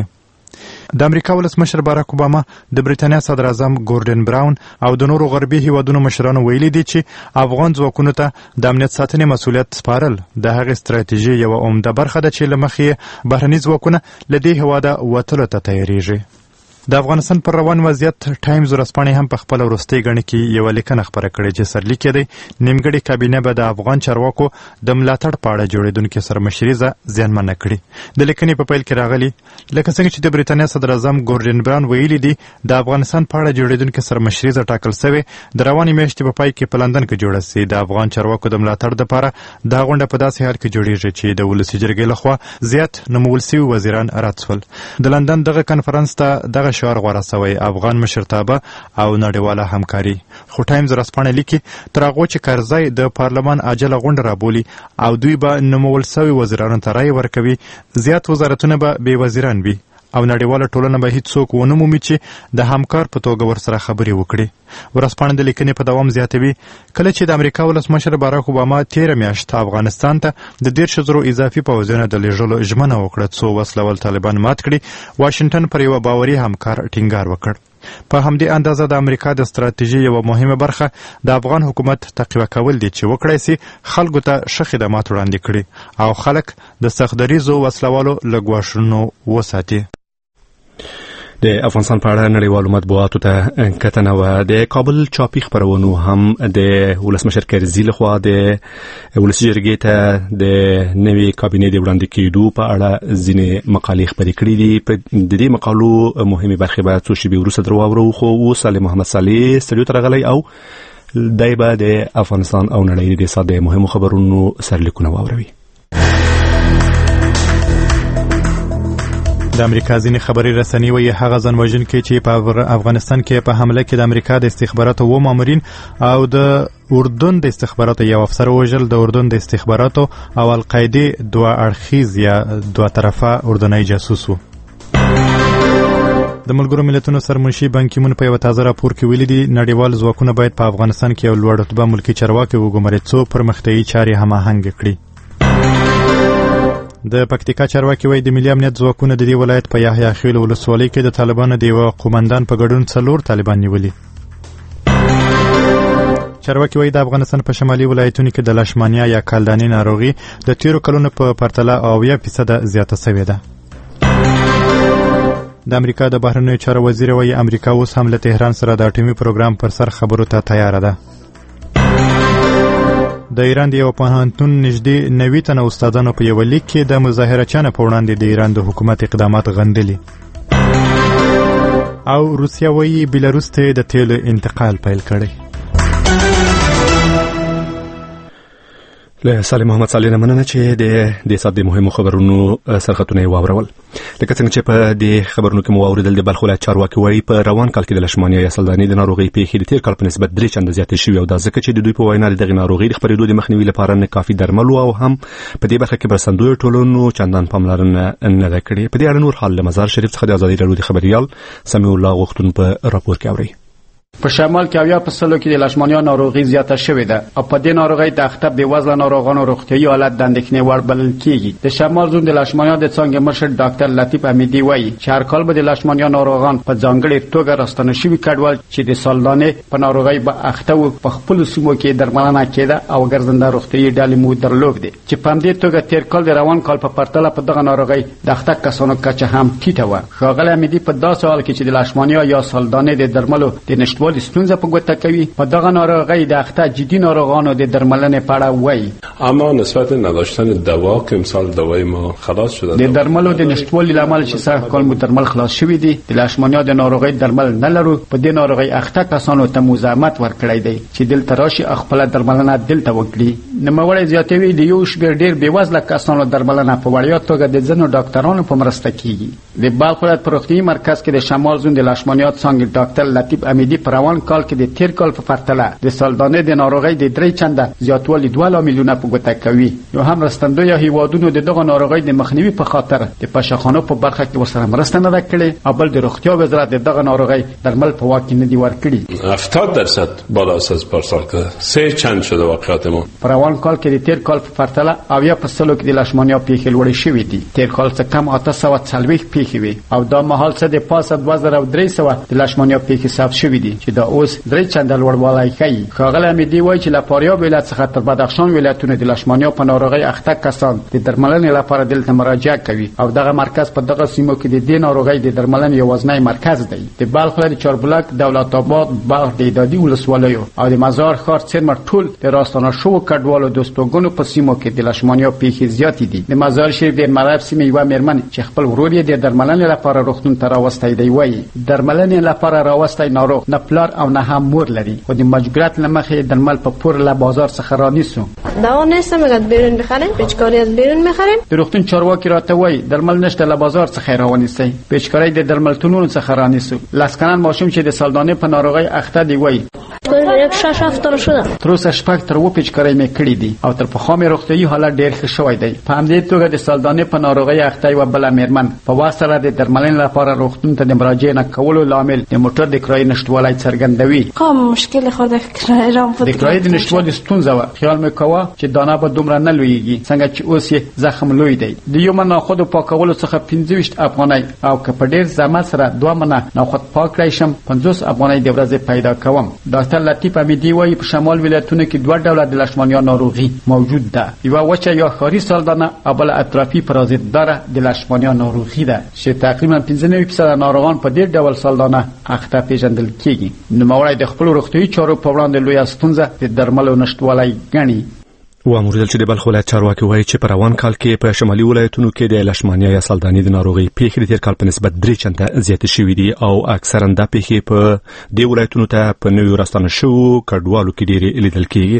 د امریکا ولسمشر باراک اوباما د بریتانیا صدر اعظم ګوردن براون او د نورو غربي هیوادونو مشرانو ویلي دي چې افغان ځواکونو ته د امنیت ساتنې مسؤلیت سپارل د هغې ستراتیژي یوه عمده برخه ده چې له مخې بهرني ځواکونه له دې هېواده وتلو ته تیاریږي. د افغانستان پر روان وضعیت ټایمز ورځپاڼې هم په خپله وروستۍ ګڼه کې یوه لیکنه خپره کړې چې سرلیک یې دی نیمګړې کابینه به د افغان چارواکو د ملاتړ په اړه جوړېدونکې سرمشریزه زیانمنه کړي. د لیکنې په پیل کې راغلي لکه څنګه چې د بریتانیا صدر اعظم ګوردن براون ویلي دي د افغانستان په اړه جوړېدونکې سرمشریزه ټاکل سوې د روانې میاشتې په پای کې په لندن کې جوړه سي. د افغان چارواکو د ملاتړ دپاره دا غونډه په داسې حال کې جوړېږي چې د ولسي جرګې لخوا زیات نومول سوي وزیران رد سول. د لندن دغه کنفرانس ته دغه شعار غوره سوی افغان مشرتابه او نړیواله همکاري. خو ټایمز ورځپاڼه لیکي تر هغو چې کرزی د پارلمان عاجله غونډه رابولي او دوی به نومول سوي وزیرانو ته رایې ورکوي زیات وزارتونه به بې وزیران وي او نړیواله ټولنه به هیڅوک ونه مومي چې د همکار په توګه ورسره خبرې وکړي. ورځپاڼه د لیکنې په دوام زیاتوي کله چې د امریکا ولسمشر باراک اوباما تېره میاشت افغانستان ته د دېرشو زرو اضافي پوځیانو د لېږلو ژمنه وکړه څو وسله وال طالبان مات کړي. واشنګټن پر یوه باوري همکار ټینګار وکړ. په همدې اندازه د امریکا د ستراتیژي یوه مهمه برخه د افغان حکومت تعقیب کول دي چې وکړای سي خلکو ته ښه خدمات وړاندې کړي او خلک د سختدریزو وسلوالو له ګواښونو وساتي. د افغانستان په اړه نړیوالو مطبوعاتو ته کتنه وه. د کابل چاپي خپرونو هم د ولسمشر کرزي لخوا د ولسي جرګې ته د نوې کابینې د وړاندې کېدو په اړه ځینې مقالې خپرې کړي دي. د دې مقالو مهمې برخې به څو شېبې وروسته در واورو. خو اوس صالح محمد صالح سټډیو ته راغلی او دای به د افغانستان او نړۍ د ساده مهمو خبرونو سرلیکونه واوروي. د امریکا ځینې خبري رسنۍ وایي هغه ځانوژونکي چې په افغانستان کې په حمله کې د امریکا د استخباراتو و مامورین او د اردن د استخباراتو یو افسر وژل، د اردن د استخباراتو او القاعده دوه اړخیز یا دوه طرفه اردنۍ جاسوس و. د ملګرو ملتونو سرمنشي بان کی مون په یو تازه راپور کې ویلي دي نړیوال ځواکونه باید په افغانستان کې یو لوړ رتبه ملکی چارواکي وګماري څو پرمختیايي چارې هماهنګ کړي. د پکتیکا چارواکي وایي د ملي امنیت ځواکونه د دې ولایت په یحیی خیل ولسوالۍ کې د طالبانو د یو قومندان په ګډون څلور طالبان نیولي. چارواکي وایي د افغانستان په شمالي ولایتونو کې د لشمانیا یا کالداني ناروغي د تیرو کلونو په پرتله اویا فیصد زیاته شوې ده. د امریکا د بهرنیو چارو وزیر وایي امریکا اوس هم له تهران سره د اټومي پروګرام پر سر خبرو ته تیار ده. د ایران د یو پوهنتون نږدې نوي تنه استادانو په یو لیک کې د مظاهره چانه په وړاندې د ایران د حکومت اقدامات غندلي. او روسیا وایي بیلاروس ته د تیلو انتقال پیل کړی. له سالم محمد صالح نه مننه چې د دې ساده مهمو خبرونو سرخطونه واورول. لکه څنګه چې په دې خبرونو کې مو اوریدل د بلخ ولایت چارواکي وایي په روان کال کې د لشمانیا یا سلداني د ناروغي پیښې د تیر کال په نسبت درې چنده زیاتې شوې او دا ځکه چې د دوی په وینا دغه ناروغي د خپرېدو د مخنیوي لپاره نه کافي درمل او هم په دې برخه کې برسندوی ټولنو چندان پاملرنه نه ده کړې. په دې اړه نور حال له مزار شریف څخه د ازادي راډیو د خبريال سمیع الله غوښتون په راپور کې اوري. په شمال کې اویا په سلو کې د لشمانیا ناروغي زیاته شوې ده او په دې ناروغي د اختر د وزن ناروغانو روغتيایي حالت د اندېښنې وړ بلل کېږي. د شمال زون د لشمانیا د څنګه مشر ډاکټر لطیف امیدي وایي چې هر کال به د لشمانیا ناروغان په ځانګړي توګه راستنه شوي کډوال چې د سالدانې په ناروغي به اخته و په خپل سیمو کې درملنه کېده او ګرځنده روغتيایي ډلې مو درلودې چې په دې توګه تیر کال د روان کال په پرتله په دغه ناروغي د اخته کسانو کچه هم ټیټه و. ښاغلی امیدي په داسې حال کې چې د لشمانیا یا سالدانې د درملو د نشټوالي ستونزه په تکوي په دغه ناروغي د اخته جدي ناروغانو د درملنې په اړه وایي اما نسبت نداشتن دوا که مثال دوای ما خلاص شده د درملو د نشټوالي لامل چې سخت کال مو درمل خلاص شوی دي د لشمانیا د ناروغي درمل نه لرو په دې ناروغي اخته کسانو ته مزاحمت ورکړی دی چې دلته راشي خپل درملنه دلته وکړي. نوموړی زیاتوي د یو شمېر ډېر بېوزله کسانو درملنه په وړیا توګه د ځینو ډاکټرانو په مرسته کیږي. د بلخ ولایت په روغتیایي مرکز کې د شمال زون د لشمانیا څنګه ډاکټر لطیف امیدي په روان کال کې د تیر کال په پرتله د سالدانې د ناروغۍ د درې چنده زیاتوالی دوه میلیونه په ګوته کوي. یو هم رستندوی هیوادونو د دغه ناروغۍ د مخنیوي په خاطر د پاشخانو په برخه کې ورسره مرسته نه کړې او بل د روغتیا وزارت د دغه ناروغۍ درمل په واک کې نه دی ورکړي. هفتاد درصد بالا از پارسال که سه چند شده واقعیت ما په روان کال کې د تیر کال په پرتله اویا په سلو کې د لشمانیا پیښې لوړې شوې دي. تیر کال څخه کم اته سوه څلوېښت پیښې وي او دا مهال څه د پاسه دوه زره درې سوه د لشمانیا پیښې ثبت شوې دي چې دا اوس درې چنده لوړوالی ښیي. ښاغلی امیدي وایي چې له فاریاب ولایت څخه تر بدخشان ولایتونو د لشمانیا په ناروغۍ اخته کسان د درملنې لپاره دلته مراجعه کوي او دغه مرکز په دغه سیمو کې د دې ناروغۍ د درملنې یوازینی مرکز دی. د بلخ ولایت چاربلاک، دولت آباد، بلخ د ایدادي ولسوالیو او د مزار ښار څرمه ټول د راستانه شوو کډوالو د استوګنو په سیمو کې د لشمانیا پیښې زیاتې دي. د مزار شریف د مراب سیمې یوه مېرمن چې خپل ورور یې د درملنې لپاره روغتون ته راوستی دی وایي درملنې لپاره راوستی ناروغ نه پلار او نه هم مور لري خو د مجبوریت له مخې درمل په پور له بازار څخه رانیسو. دوا نشته مګر بیرون بخریم پیچکاری از بیرون میخریم. د روغتون چارواکي راته وایي درمل نشته له بازار څخه راونیسئ پیچکاری د درملتونونو څخه رانیسو. لسکنان ماشوم چې د سالدانې په ناروغۍ اخته دی وایي یک شش هفته شده تر اوسه شپږ تر اووه پیچکاری مې کړي دي او تر پخوا مې روغتیایي حالت ډېر ښه شوی دی. په همدې توګه د سالدانې په ناروغۍ اخته یوه بله مېرمن په وخت سره د درملنې لپاره روغتون ته د مراجعې نه کولو لامل د موټر د کرایې نشتوالی څرګندوي. قام مشکل خورده کرایه رام د کرایې د نشتوالي ستونزه وه. خیال مې کوه چې دانه به دومره نه لویږي څنګه چې اوس یې زخم لوی دی. د یو من ناخودو پاکولو څخه پنځه ویشت افغانۍ او که په ډېر زحمت سره دوه منه ناخود پاک کړی شم پنځوس افغانۍ د ورځې پیدا کوم. ډاکټر لطیف امیدي وایي په شمال ولایتونو کې دوه ډوله د لشمانیا ناروغي موجود ده. یوه وچه یا ښاري سالدانه او بله اطرافي پرازیت داره د لشمانیا ناروغي ده چې تقریبا پنځه نوي فیصده ناروغان په دې ډول سالدانه اخته پیژندل کېږي. نوموړی د خپلو روغتیایي چارو په وړاندې لویه ستونزه د درملو نشتوالی ګڼي. واموریدل چې د بلخ ولایت چارواکي وایي چې په روان کال کې په شمالي ولایتونو کې د لشمانیا یا سلداني د ناروغۍ پیښې د تیر کال په نسبت درې چنده زیاتې شوې دي او اکثرا دا پیښې په دې ولایتونو ته په نویو راستانه شوو کډوالو کې ډېرې لیدل کېږي.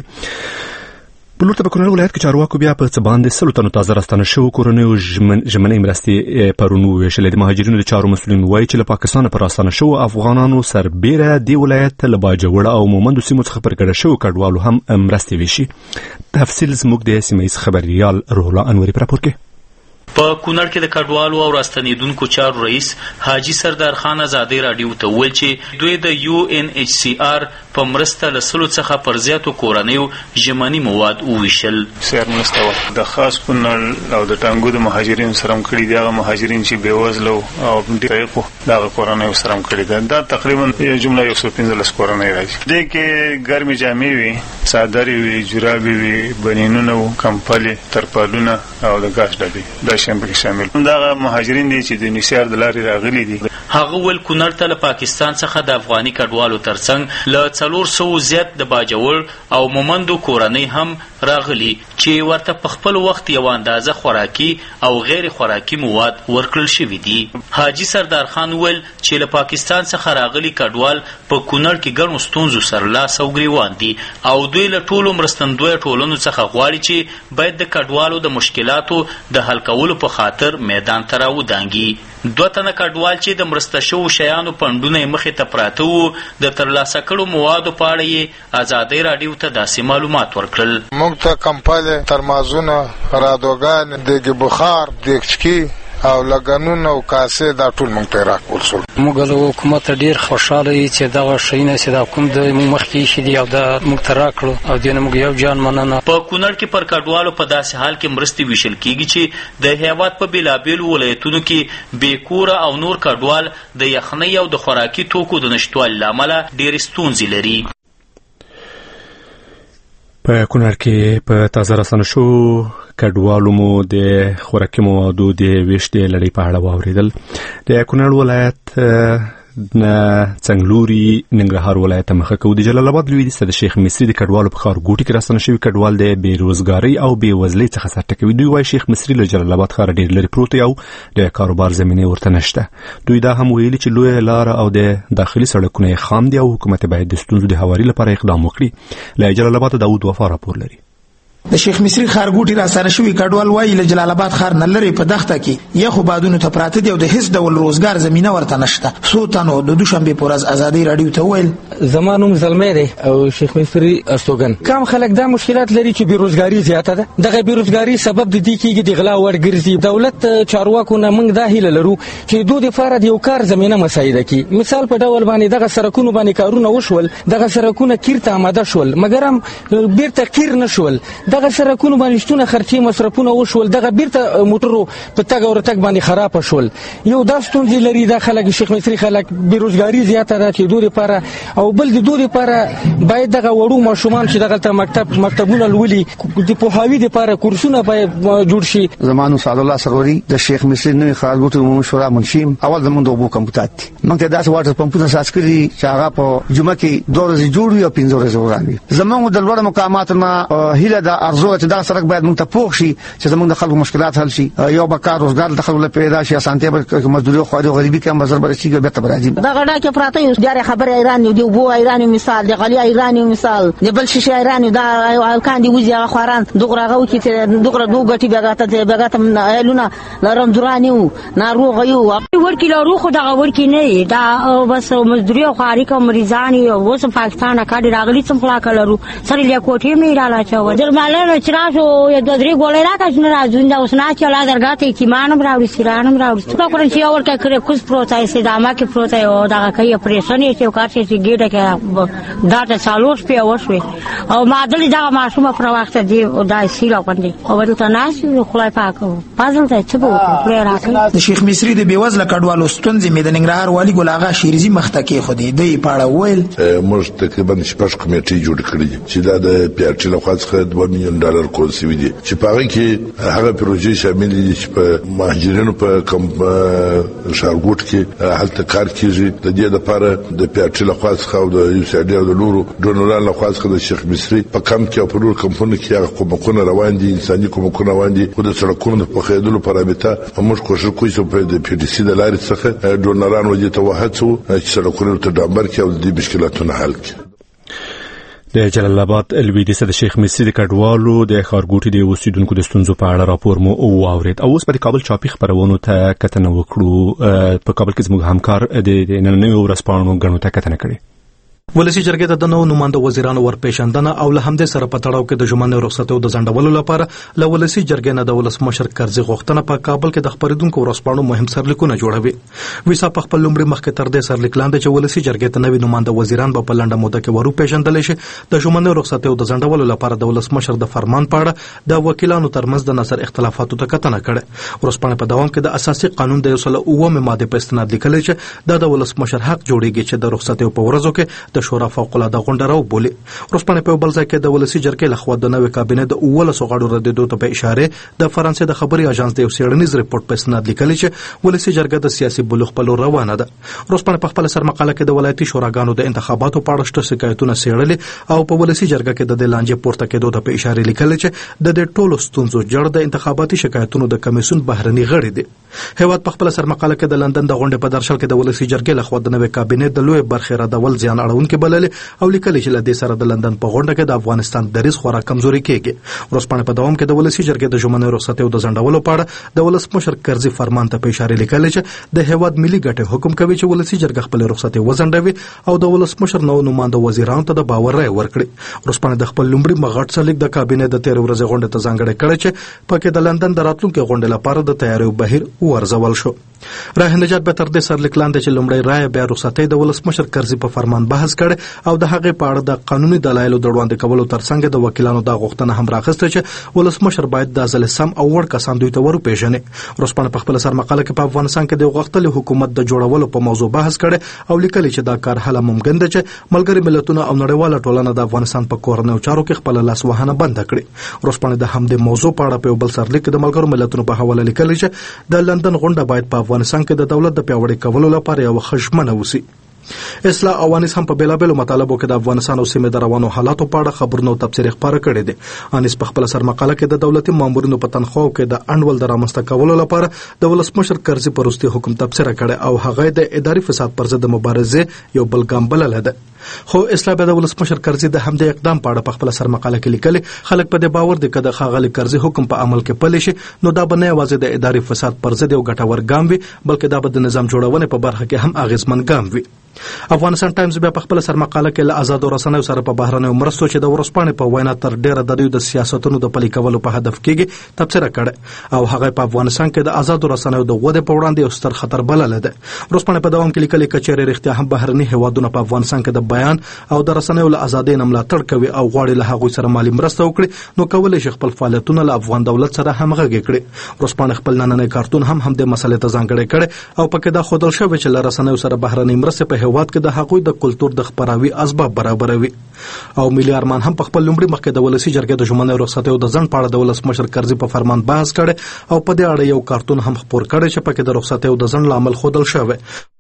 په لور ته په کونړ ولایت کې چارواکو بیا په څه باندې سلو تنو تازه راستانه شوو کورنیو ژمنۍ مرستې پرون وویشلې. د مهاجرینو د چارو مسؤلین وایي چې له پاکستانه په راستانه شوو افغانانو سربیره دې ولایت له باجوړ او مومندو سیمو څخه پر ګډه شوو کډوالو هم مرستې ویشي. تفصیل زموږ د سیمه ییز خبریال روح الله انوري په راپور کې. په کونړ کې د کډوالو او راستنیدونکو چارو رئیس حاجی سردار خان ازادي راډیو ته ویل چې دوی د یو ان ایچ سی آر په مرسته له سلو څخه پر زیاتو کورنیو ژمني مواد وویشل. سیر مرسته د خاص کونړ او د ټانګو د مهاجرینو سره هم کړي دي. هغه مهاجرین چې بېوزله او ډېر دغه کورنیو سره هم کړي ده. دا تقریبا یو جمله یو سل پنځلس کورنۍ راځي. دې کې ګرمې جامې وي، څادرې وي، جورابې وي، بنینونه وو، کمپلې، ترپالونه او د ګاز ډبې دا شیان پکې شامل. دغه مهاجرین دي چې د نیسیار د لارې راغلي دي. هغه ول کونړ ته له پاکستان څخه د افغاني کډوالو ترڅنګ له څلور سوو زیات د باجوړ او مومندو کورنۍ هم راغلي چې ورته په خپل وخت یو اندازه خوراکي او غیر خوراکي مواد ورکړل شوي دي. حاجی سردار خان ویل چې له پاکستان څخه راغلي کډوال په کونړ کې ګڼو ستونزو سره لاس او ګریوان دي او دوی له ټولو مرستندویه ټولنو څخه غواړي چې باید د کډوالو د مشکلاتو د حل کولو په خاطر میدان ته راودانګي. دوه تنه کډوال چې د مرسته شوو شیانو پنډونه یې مخې ته پراته وو د ترلاسه کړو موادو په اړه یې ازادۍ راډیو ته داسې معلومات ورکړل. موږ ته کمپلې، ترمازونه، رادوګان، دیګ بخار، دیګچکي او لګنونه او کاسې دا ټول موږ ته راکول شول. موږ له حکومت ډیر خوشاله یو چې دا شینه چې دا کوم د مخکې شي دی او دا موږ ته راکړو او دینه موږ یو جان مننه. په کونړ کې پر کډوالو په داسې حال کې مرستې ویشل کیږي چې د هیواد په بیلابیلو ولایتونو کې بې کوره او نور کډوال د یخنۍ او د خوراکي توکو د نشتوالي له امله ډېرې ستونزې لري. په کونړ کې په تازه راستانه شوو کډوالو مو د خوراکي موادو د ویش د لړۍ په اړه واورېدل. د کونړ ولایت نه څنګلوري ننګرهار ولایت ته مخه کوو. د جلال آباد لویدیځ ته د شیخ مصري د کډوالو په ښارګوټي کې راستانه شوي کډوال د بېروزګارۍ او بېوزلۍ څخه سر ټکوي. دوی وایي شیخ مصري له جلال آباد ښاره ډېر لرې پروت دی او د کاروبار زمینې ورته نشته. دوی دا هم ویلي چې لویه لاره او د داخلي سړکونه یې خام دي او حکومت باید د ستونزو د هواري لپاره اقدام وکړي. له جلال آباد داود وفا راپور لري. د شیخ مصري ښارګوټي راستانه شوي کډوال وایي له جلال آباد ښار نه لرې په دښته کې یخو بادونو ته پراته دي او د هیڅ ډول روزګار زمینه ورته نشته. څو تنو د دوشنبې په ورځ ازادۍ راډیو ته وویل زما نوم زلمی دی او شیخ مصري استوګن. کم خلک دا مشکلات لري چې بېروزګاري زیاته ده. دغه بېروزګاري سبب د دې کېږي د غلا ور ګرځي. دولت چارواکو نه موږ دا هیله لرو چې دوی دپاره د یو کار زمینه مساعده کړي. مثال په ډول باندې دغه سړکونو باندې کارونه وشول، دغه سړکونه قیر ته آماده شول مګر هم بیرته قیر نه شول. دغه سړکونو باندې شتونه خرچې مصرفونه وشول، دغه بیرته موټرو په تګ او راتګ باندې خراب شول. یو دا ستونزې لري دا خلک شیخ مصري خلک بېروزګاري زیاته ده چې دوی لپاره او بل د دوی لپاره باید دغه وړو ماشومان چې دغه مکتب مکتبونه لولي د پوهاوي لپاره کورسونه باید جوړ شي. زمانو سعد الله سروري د شیخ مصري نوې ښارګوټي عمومي شورا منشیم. اول زموږ د اوبو کمپیوټر دي. موږ ته داسې واټر پمپونه اساس کړي چې هغه په جمعه کې دوه ورځې جوړ وي او پنځه ورځې وران وي. زموږ د لوړ مقاماتو نه هیله د ارزو چې دا سړک باید موږ ته پوښ شي چې زموږ د خلکو مشکلات حل شي. یو به کار روزګار د خلکو لپاره پیدا شي، اسانتیا به مزدوري او خواري او غریبي کې هم بازار برسیږي بیرته راځي. دا غډا کې پراته یو ډېر خبره ایران دی بو ایران مثال د غلي ایران مثال د بل شي ایران دا کان دی وځي خواران دغه غو کې دغه دوه غټي بغاته بغاته ایلونه لرم درانیو ناروغ یو ورکی لرو خو دغه ورکی نه دا بس مزدوري او خواري کوم مریضان او وس پاکستان کډي راغلي څم خلا کلرو سره له کوټې مې را لاچو درماله چراسو یو د درې ګولې راکښ نه راځون دا اوس نه چلا درګاته کی مانم راوړي سیرانم راوړي څو کورن چې اور کې کړې کوس پروتای سي دامه کې پروتای او دا کوي پرېشن یې چې کار شي ګډه کې دا ته سالور په اوسوي او مادل دا ماشومه پر وخت دی او دا سیلا باندې او ورته ناس خلای پاکو پازل ته چې بو پرې راځي. د شیخ مصري د بیوزله کډوالو ستونزې مې د ننګرهار والي ګل اغا شیرزي مخته کې خو دی دی پاړه ویل موږ تقریبا شپږ کمیټې جوړ کړې چې دا د پیاټي له خاصه د میلیون ډالر کول شوی دي چې په هغه کې هغه پروژې شامل دي چې په مهاجرینو په کم شارګوټ کې هلته کار کیږي د دې لپاره د پیاټل خاص خو د یو سړي او د نورو ډونران له خاص د شیخ مصری په کم کې په نور کمپونو کې هغه کومکونه روان دي انساني کومکونه روان دي خو د سړکونو په خېدلو پرامتا موږ کوشش کوو چې په د پی ډي سي د لارې څخه ډونران وځي ته وهڅو چې سړکونو ته ډامبر کې او د مشکلاتونو حل کړي. د جلال آباد لویدیځ د شیخ مصری د کډوالو د خارګوټي د اوسیدونکو د ستونزو په اړه راپور مو واورید او اوس په کابل چاپی خبرونو ته کتنه وکړو. په کابل کې زموږ همکار د نننیو ورځپاڼو غنو ته کتنه کړې. ولسی جرګې د نوو نماینده وزیرانو ورپېژندنه او له همدې سره په تړاو کې د ژمنې رخصتیو د ځنډولو لپاره له ولسی جرګې نه د ولسمشر کرزي غوښتنه په کابل کې د خبرېدونکو ورځپاڼو مهم سرلیکونه جوړوي. ویسا په خپل لومړي مخکې تر دې سرلیک لاندې چې ولسی جرګې ته نوي نماینده وزیران به په لنډه موده کې ورپېژندل شي د ژمنې رخصتیو د ځنډولو لپاره د ولسمشر د فرمان په اړه د وکیلانو ترمنځ د نظر اختلافاتو ته کتنه کړې. ورځپاڼې په دوام کې د اساسي قانون د یو سل اوومې ماده په استناد لیکلي چې د ولسمشر حق جوړیږي چې د رخصتیو په ورځو کې د شورا فوق العاده غونډه راوبولي. ورځپاڼې په بل ځای کې د ولسی جرګې لخوا د نوې کابینې د اولسو غړو ردېدو ته په اشاره د فرانسې د خبري اژانس د یو څېړنیز ریپورت په اسناد لیکلي چې ولسی جرګه د سیاسي بلوغ په لور روانه ده. ورځپاڼې په خپل سرمقاله کې د ولایتي شوراګانو د انتخاباتو په اړه شته شکایتونه څېړلي او په ولسی جرګه کې د لانجې پورته کېدو ته په اشاره لیکلي چې د دې ټولو ستونزو جړ د انتخاباتي شکایتونو د کمیسیون بهرني غړي دي. هیواد په خپل سرمقاله کې د لندن د غونډې په درشل کې د ولسی جرګې لخوا د نوې کابینې د لوی برخې ردول زیان اړونکي بللې او لیکلي چې له دې سره د لندن په غونډه کې د افغانستان دریځ خورا کمزوري کېږي. ورځپاڼې په دوام کې د ولسی جرګې د ژمنې رخصتیو د ځنډولو په اړه د ولسمشر کرزي فرمان ته په اشاره لیکلي چې د هیواد ملي ګټې حکم کوي چې ولسی جرګه خپل رخصتي وځنډوي او د ولسمشر نو نماینده وزیرانو ته د باور رای ورکړي. ورځپاڼې د خپل لومړي مغړ سرلیک د کابینې د تیر ورځې غونډې ته ځانګړی کړی چې پکې د لندن د راتلونکي غونډې لپاره د تیاریو بهیر ورزول شو. راه نجات به تر دې سرلیک لاندې چې لومړی رای بیا رخصتي د ولسمشر کرزي په فرمان بحث کړي او د هغې په اړه د قانوني دلایلو د وړاندې کولو ترڅنګ د وکیلانو د غوښتنه هم راغسته چې ولسمشر باید د ځل سم او وړ کسان دوی ته ورپېژني. ورځپاڼه په خپل سرمقاله کې په افغانستان کې د غوښتلې حکومت د جوړولو په موضوع بحث کړي او لیکلي چې دا کار هله ممکن ده چې ملګري ملتونه او نړیواله ټولنه د افغانستان په کورنیو چارو کې خپل لاسوهنه بند کړي. ورځپاڼه د همدې موضوع په اړه په بل سرلیک د ملګرو ملتونو په حواله لیکلي چې د لندن غونډه باید په افغانستان کې د دولت د پیاوړي کولو لپاره یو خشمنه وسی. اصلاح اوانیس هم په بیلابېلو مطالبو کې د افغانستان او سیمې د روانو حالاتو په اړه خبرونه او تبصرې خپاره کړي دي. انیس په خپل سرمقاله کې د دولتي مامورینو په تنخواو کې د انډول د رامنځته کولو لپاره د ولسمشر کرزي پر وروستي حکم تبصره کړي او هغه د اداري فساد پر ضد مبارزې یو بل ګام بللی ده. خو اصلاح به د ولسمشر کرزي د همدې اقدام په اړه په خپل سرمقاله کې لیکلي خلک په دې باور دي چې د ښاغلي کرزي حکم په عمل کې پلی شي نو دا به نه یوازې د اداري فساد پر ضد یو ګټور ګام وي بلکې دا به د نظام جوړونې په برخه کې هم اغیزمن ګام وي. افغانستان ټایمز بیا په خپل سرمقاله کې له آزادو رسنیو سره په بهرنیو مرستو چې د ورځپاڼې په وینا تر ډیره د دوی د سیاستونو د پلي کولو په هدف کېږي تبصره کړې او هغه په افغانستان کې د آزادو رسنیو د ودې په وړاندې یو ستر خطر بللی ده. ورځپاڼې په دوام کې لیکلي که چېرې رښتیا هم بهرني هیوادونه په افغانستان کې د بیان او د رسنیو له ازادۍ نه ملاتړ کوي او غواړي له هغوی سره مالي مرسته وکړي نو کولی شي خپل فعالیتونه له افغان دولت سره همغږي کړي. ورځپاڼې خپل نننی کارتون هم همدې مسلې ته ځانګړی کړی او پکې دا ښودل شوی چې له رسنیو سره بهرنۍ مرستې په هیواد کې د هغوی د کلتور د خپراوي اسباب برابروي. او ملي ارمان هم په خپل لومړي مخکې د ولسی جرګې د ژمنې رخصتیو د ځنډ په اړه د ولسمشر کرزي په فرمان بحث کړی او په دې اړه یو کارتون هم خپور کړی چې پکې د رخصتیو د ځنډ لامل ښودل شوی.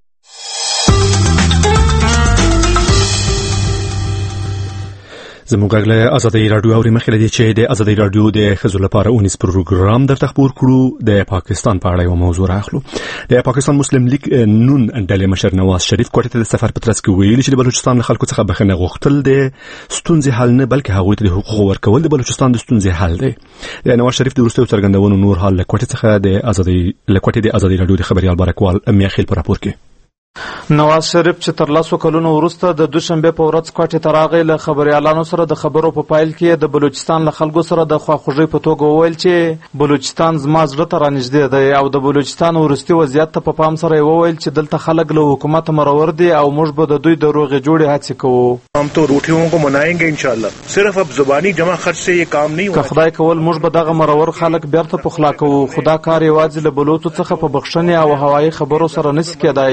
زموږ غږ له ازادۍ راډیو اوري مخکې لدی چې د ازادۍ راډیو د ښځو لپاره اونیز پروګرام درته خپور کړو د پاکستان په اړه یو موضوع راخلو. د پاکستان مسلم لیگ نون ډلې مشر نواز شریف کوټې ته د سفر په ترڅ کې ویلي چې د بلوچستان له خلکو څخه بخښنه غوښتل د ستونزې حل نه بلکې هغوی ته د حقوقو ورکول د بلوچستان د ستونزې حل دی. د نواز شریف د وروستیو څرګندونو نور حال له کوټې څخه د ازادۍ له کوټې د ازادۍ راډیو د خبريال بارکوال میاخیل په راپور کې نواز شریف چې تر لسو کلونو وروسته د دوشنبه په ورځ کوټې ته راغی له خبريالانو سره د خبرو په پایل کې د بلوچستان له خلکو سره د خواخوږۍ په توګه وویل چې بلوچستان زما زړه ته رانږدې دی او د بلوچستان وروستي وضعیت ته په پام سره وویل چې دلته خلک له حکومت مرور دي او موږ به د دوی د روغې جوړې هڅې کوو. हम तो रोटियों को मनाएंगे इंशाल्लाह सिर्फ अब जुबानी जमा खर्च से ये काम नहीं होगा. خدای کول موږ به دغه مرور خلک بیرته پخلا کوو. خدا کار یوازې له بلوچو څخه په بخښنې او هوایي خبرو سره نشي کېدای.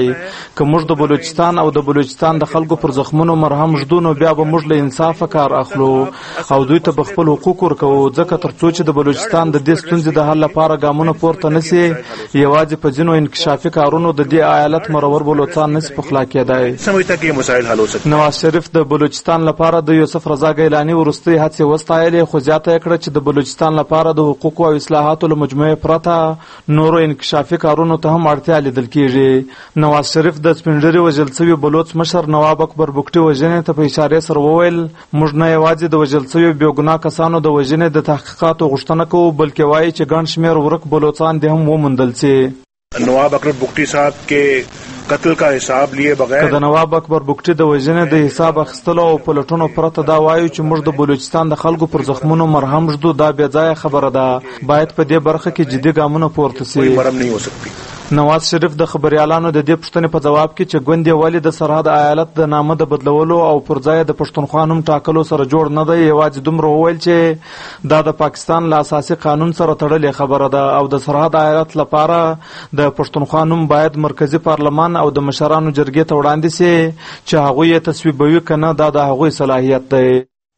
که موږ د بلوچستان او د بلوچستان د خلکو پر زخمونو مرهم ږدو نو بیا به موږ له انصافه کار اخلو او دوی ته به خپل حقوق ورکوو، ځکه تر څو چې د بلوچستان د دې ستونزې د حل لپاره ګامونه پورته نسي، یوازې په ځینو انکشافي کارونو د دې ایالت مرور بلوچستان نسي پخلا کېدای. سمجھتا کہ یہ مسائل حل ہو سکتے. نواز شریف د بلوچستان لپاره د یوسف رضا ګیلاني وروستۍ هڅې وستایلې، خو زیاته یې کړه چې د بلوچستان لپاره د حقوقو او اصلاحاتو له مجموعې پرته نورو انکشافي کارونو ته هم اړتیا لیدل کېږي. نواز شریف د سپینږیري وژل شوي بلوچ مشر نواب اکبر بګټي وژنې ته په اشارې سره وویل موږ نه یوازې د وژل شویو بېګناه کسانو د وژنې د تحقیقاتو غوښتنه کوو، بلکې وایي چې ګڼ شمېر ورک بلوچان دې هم وموندل سي. نواب اکبر بگٹی صاحب کے قتل کا حساب لیے بغیر د نواب اکبر بگټي د وژنې د حساب اخیستلو او پلټونو پرته دا وایو چې موږ د بلوچستان د خلکو پر زخمونو مرهم ږدو، دا بې ځایه خبره ده. باید په دې برخه کې جدي ګامونه پورته سي. مرهم نہیں ہو سکتی. نواز شریف د خبريالانو د دې پوښتنې په جواب کې چې ګوند یې ولې د سرحد ایالت د نامه د بدلولو او پر ځای د پښتونخوا نوم ټاکلو سره جوړ نه دی، یوازې دومره وویل چې دا د پاکستان له اساسي قانون سره تړلې خبره ده او د سرحد ایالت لپاره د پښتونخوا نوم باید مرکزی پارلمان او د مشرانو جرګې ته وړاندې سي چې هغوی یې تصویبوي که نه، دا د هغوی صلاحیت دی.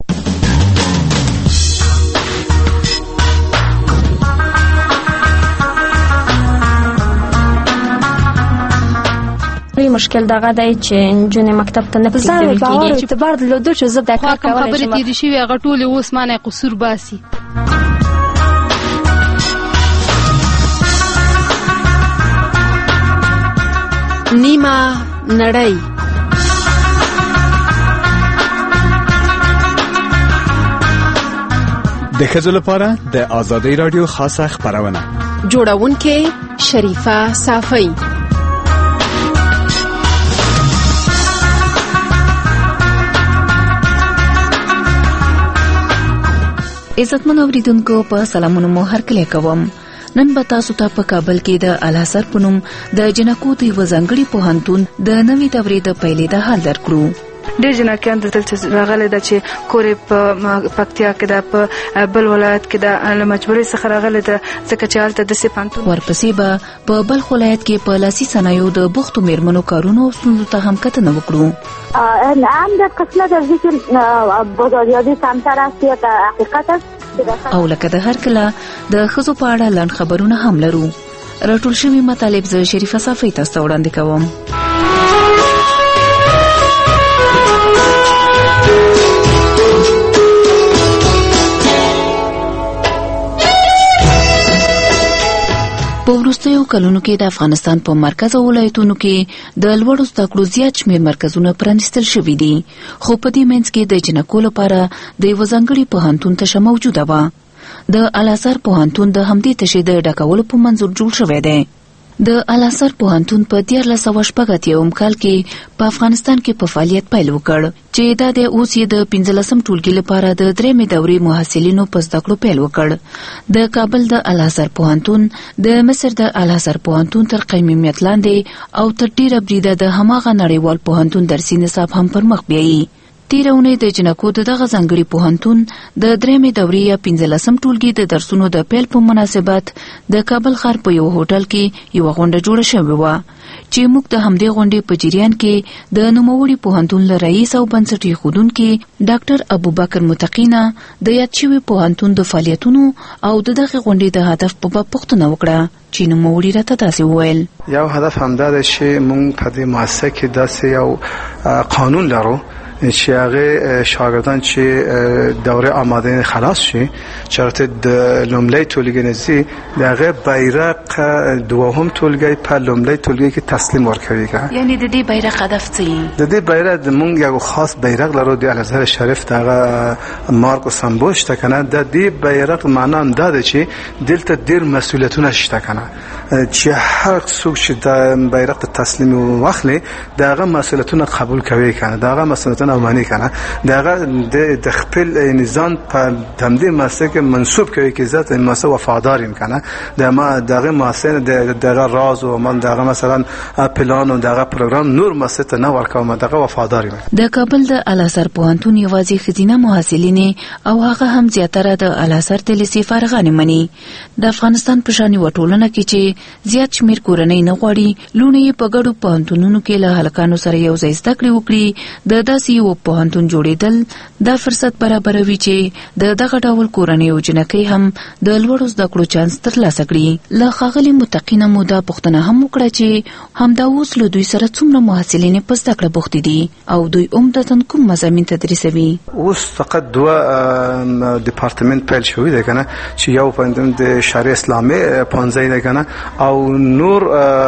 مشکل دغه دی چې نجونې مکتب ته نه پرېږدول کېږي. اعتبار درلودو چې زه دا کار کولی شم. خبرې تېرې شوي هغه ټولې اوس مانه قصور باسي. نیمه نړۍ د ښځو لپاره د آزادۍ راډیو خاصه خپرونه جوړونکې شریفه صافی. عزتمن اوریدونکو په سلامونو مو هرکلی کوم. نن به تاسو ته په کابل کې د الحصر په نوم د جنکو د یوه ځانګړي پوهنتون د نوې دورې د پیلې د حال درکړو. ډېر جنکیان دلته راغلي ده چې کور یې په پکتیا کې ده، په بل ولایت کې ده، له مجبورۍ څخه راغلي ده ځکه چې هلته داسې پوهنتون. ورپسې به په بلخ ولایت کې په لاسي صنایعو د بوختو میرمنو کارونو او ستونزو ته هم کتنه وکړو. الان در قسمت از اینکه بازاریابی کمتر است یا حقیقت است او لکه د هر کله د ښځو په اړه لنډ خبرونه هم لرو. راټول شوي مطالب زه شریفه صافی تاسو ته وړاندې کوم. په وروستیو کلونو کې د افغانستان په مرکز او ولایتونو کې د لوړو زده کړو زیات شمېر مرکزونه پرانیستل شوي دي، خو په دې منځ کې د جنکو لپاره د یوه ځانګړي پوهنتون تشه موجوده وه. د الحصر پوهنتون د همدې تشې د ډکولو په منظور جوړ شوی دی. د الحصر پوهنتون په دیارلس سوه شپږ اتیاوم کال کې په افغانستان کې په فعالیت پیل وکړ چې دا د اوس یې د پنځلسم ټولګي لپاره د درېیمې دورې محصلینو په زده کړو پیل وکړ. د کابل د الحصر پوهنتون د مصر د الحصر پوهنتون تر قیمومیت لاندې او تر ډیره بریده د هماغه نړیوال پوهنتون درسي نصاب هم پر مخ بیایي. تیره اونۍ د جنکو د دغه ځانګړي پوهنتون د درېیمې دورې یا پنځلسم ټولګي د درسونو د پیل په مناسبت د کابل ښار په یو هوټل کې یوه غونډه جوړه شوې وه چې موږ د همدې غونډې په جریان کې د نوموړي پوهنتون له رئیس او بنسټ ایښودونکي ډاکټر ابوبکر متقي نه د یاد شوي پوهنتون د فعالیتونو او د دغې غونډې د هدف په باب پوښتنه وکړه چې نوموړي راته داسې وویل. یو هدف همدا ده چې موږ په دې مؤسسه کې داسې یو قانون لرو چې هغه شاګردان چې دوره آماده خلاص شي شرط د لومړی ټولګي نزي دغه بیرق دوهم ټولګي په لومړی ټولګي کې تسلیم ورکوي. یعنی د دې بیرق هدف څه د دې بیرق د مونږ یو خاص بیرق لرو د الازهر شریف دغه مارک او سمبول شته کنه. د دې بیرق معنا هم دا ده چې دلته ډیر مسؤلیتونه شته کنه چې هر څوک چې د بیرق تسلیم واخلي دغه مسؤلیتونه قبول کوي کنه. دغه مسؤلیتونه نه مانی کنه دغه د خپل نظام په دمدې مؤسسه کې منسوب کوي کې ذات مؤسسه وفادارین کنه د ما دغه مؤسسه د دغه راز او من دغه مثلا پلان او دغه پروګرام نور مؤسسه نه ورکوم دغه وفادارین. د کابل د الازهر پوهنتون یوازې خزینه محصلین او هغه هم زیاتره د الازهر تلسی فارغان مني. د افغانستان په شان وټولنه کې چې زیات شمیر کورنۍ نه غواړي لونه په ګډو پوهنتونونو کې له هلکانو سره یو ځای زده کړې وکړي د داسې یو پوهنتون جوړېدل دا فرصت برابروي چې د دغه ډول کورنۍ او جنکۍ هم د لوړو زده کړو چانس ترلاسه کړي. له ښاغلي متقینه مو دا پوښتنه هم وکړه چې همدا اوس له دوی سره څومره محصلین په زده کړه بوختې دي او دوی عمدتاً کوم مضامین تدریسوي. اوس فقط دوه ډپارټمنټ پیل شوی دی کنه چې یو پوهنتون د شریعه اسلامي پوهنځی دی کنه او نور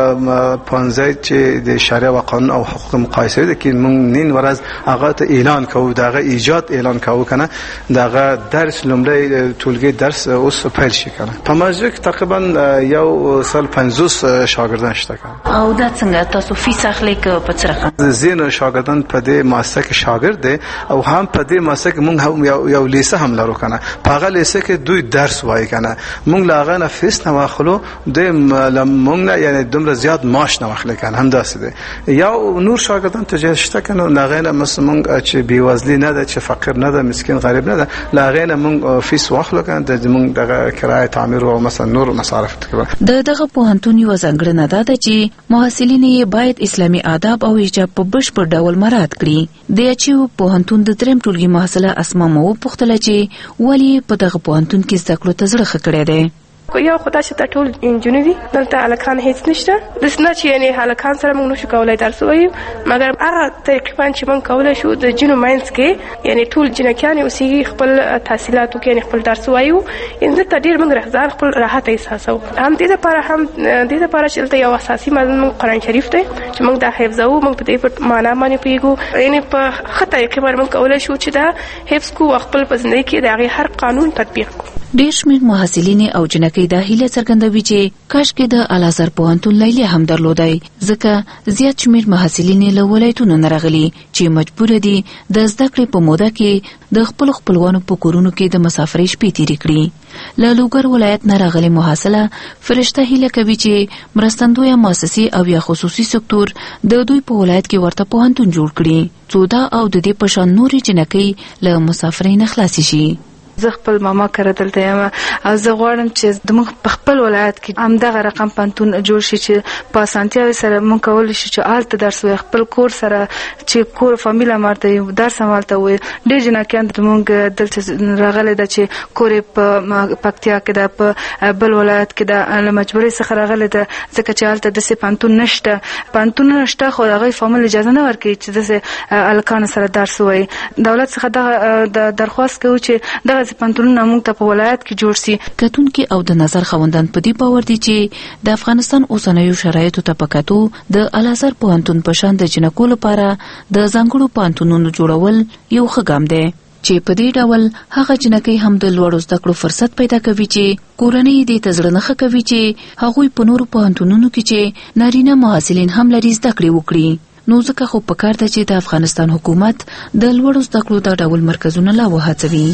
پوهنځی چې د شریعه او قانون او حقوق مقایسه دی کې موږ نن ورځ هغه ته اعلان کوو دغه ایجاد اعلان کوو کنه دغه درس لومړی ټولګي درس اوس پیل شي کنه په موضوع کې تقریبا یو سال پنځوس شاګردان شته کنه. او دا څنګه تاسو فیس اخلئ که په څه رقم؟ زین شاګردان په دې مؤسسه کې شاګرد دي او هم په دې مؤسسه کې موږ هم یو, یو لیسه هم لرو کنه په هغه لیسه کې دوی درس وایي کنه موږ لا هغه نه فیس نه واخلو د موږ نه یعنی دومره زیات معاش نه واخلو کنه هم داسې دی. یو نور شاګردان ته شته کنه لاغه نه مثلا موږ چې بیوزلی نه ده چې فقیر نه ده مسکین غریب نه ده لاغه نه موږ فیس واخلو کنه د موږ دغه کرایه تعمیر او مثلا نور مصارف تکبر. د دغه پوهنتون یو ځانګړنه ده چې محصلین یې باید اسلامي آداب او حجاب په بشپړ ډول مراعات کړي. د اچو پوهنتون د دریم ټولګي محصله اسما مو پوښتله چې ولې په دغه پوهنتون کې زده کړو ته زړه ښه کړی دی. یو خدای چې د ټول انجنیری دلته الکان هیڅ نشته د سنا چې یعنی الکان سره موږ نشو کولای درس وایو مګر هغه تقریبا چې موږ کولای شو د جنو ماینس کې یعنی ټول جنکیان اوسېږي خپل تحصیلاتو کې یعنی خپل درس وایو یعنی ته ډیر موږ راځان خپل راحت احساسو هم دې لپاره هم دې لپاره چې دلته یو اساسي مضمون قرآن شریف دی چې موږ د حفظو موږ په دې په معنا باندې پیګو یعنی په خطه کې موږ کولای شو چې دا حفظ کو خپل په ژوند کې د هر قانون تطبیق کو. ډیر شمیر محصلین او جنکۍ د هیله څرګندوي چې کاش کې د الازهر پوهنتون لیلی هم درلودای ځکه زیات شمیر محصلین له ولایتونو نه راغلي چې مجبور دي د زده کړې په موده کې د خپل خپلوانو په کورونو کې د مسافرۍ شپې تېرې کړي. له لوګر ولایت نه راغلي محصله فرشته هیله کوي چې مرستندویه مؤسسې او یا خصوصي سکتور د دوی په ولایت کې ورته پوهنتون جوړ کړي څو دا او د دې په شان نورې جنکۍ له مسافرۍ نه خلاصې شي. زه خپل ماما کړه دلته یم او زه غواړم چې د په خپل ولایت کې همدغه رقم پوهنتون جوړ شي چې په اسانتیا سره موږ کولی شو چې هلته درس وایو خپل کور سره چې کور فامیله مارته درس همالته وایو. ډېر جنکیان موږ دلته راغلی ده چې کور یې په پکتیا کې ده په بل ولایت کې ده له مجبورۍ څخه راغلی ده ځکه چې هلته داسې پوهنتون نشته پوهنتونونه شته خو د هغوی فامیل اجازه نه ورکوي چې داسې هلکانو سره درس ووایي. دولت څخه دغه درخواست کوو چې دغه پوهنتونونه موږ ته په ولایت کې جوړ شي. کتونکي او د نظر خوندان په دې باور دي چې د افغانستان اوسنیو شرایطو ته په کتو د الازهر پوهنتون په شان د جنکو لپاره د ځانګړو پوهنتونونو جوړول یو ښه ګام دی چې په دې ډول هغه جنکۍ هم د لوړو زده کړو فرصت پیدا کوي چې کورنۍ دې ته زړه نه ښه کوي چې هغوی په نورو پوهنتونونو کې چې نارینه محصلین هم لري زده کړې وکړي. نو ځکه خو پکار ده چې د افغانستان حکومت د لوړو زده کړو د ډول مرکزونه لا وهڅوي.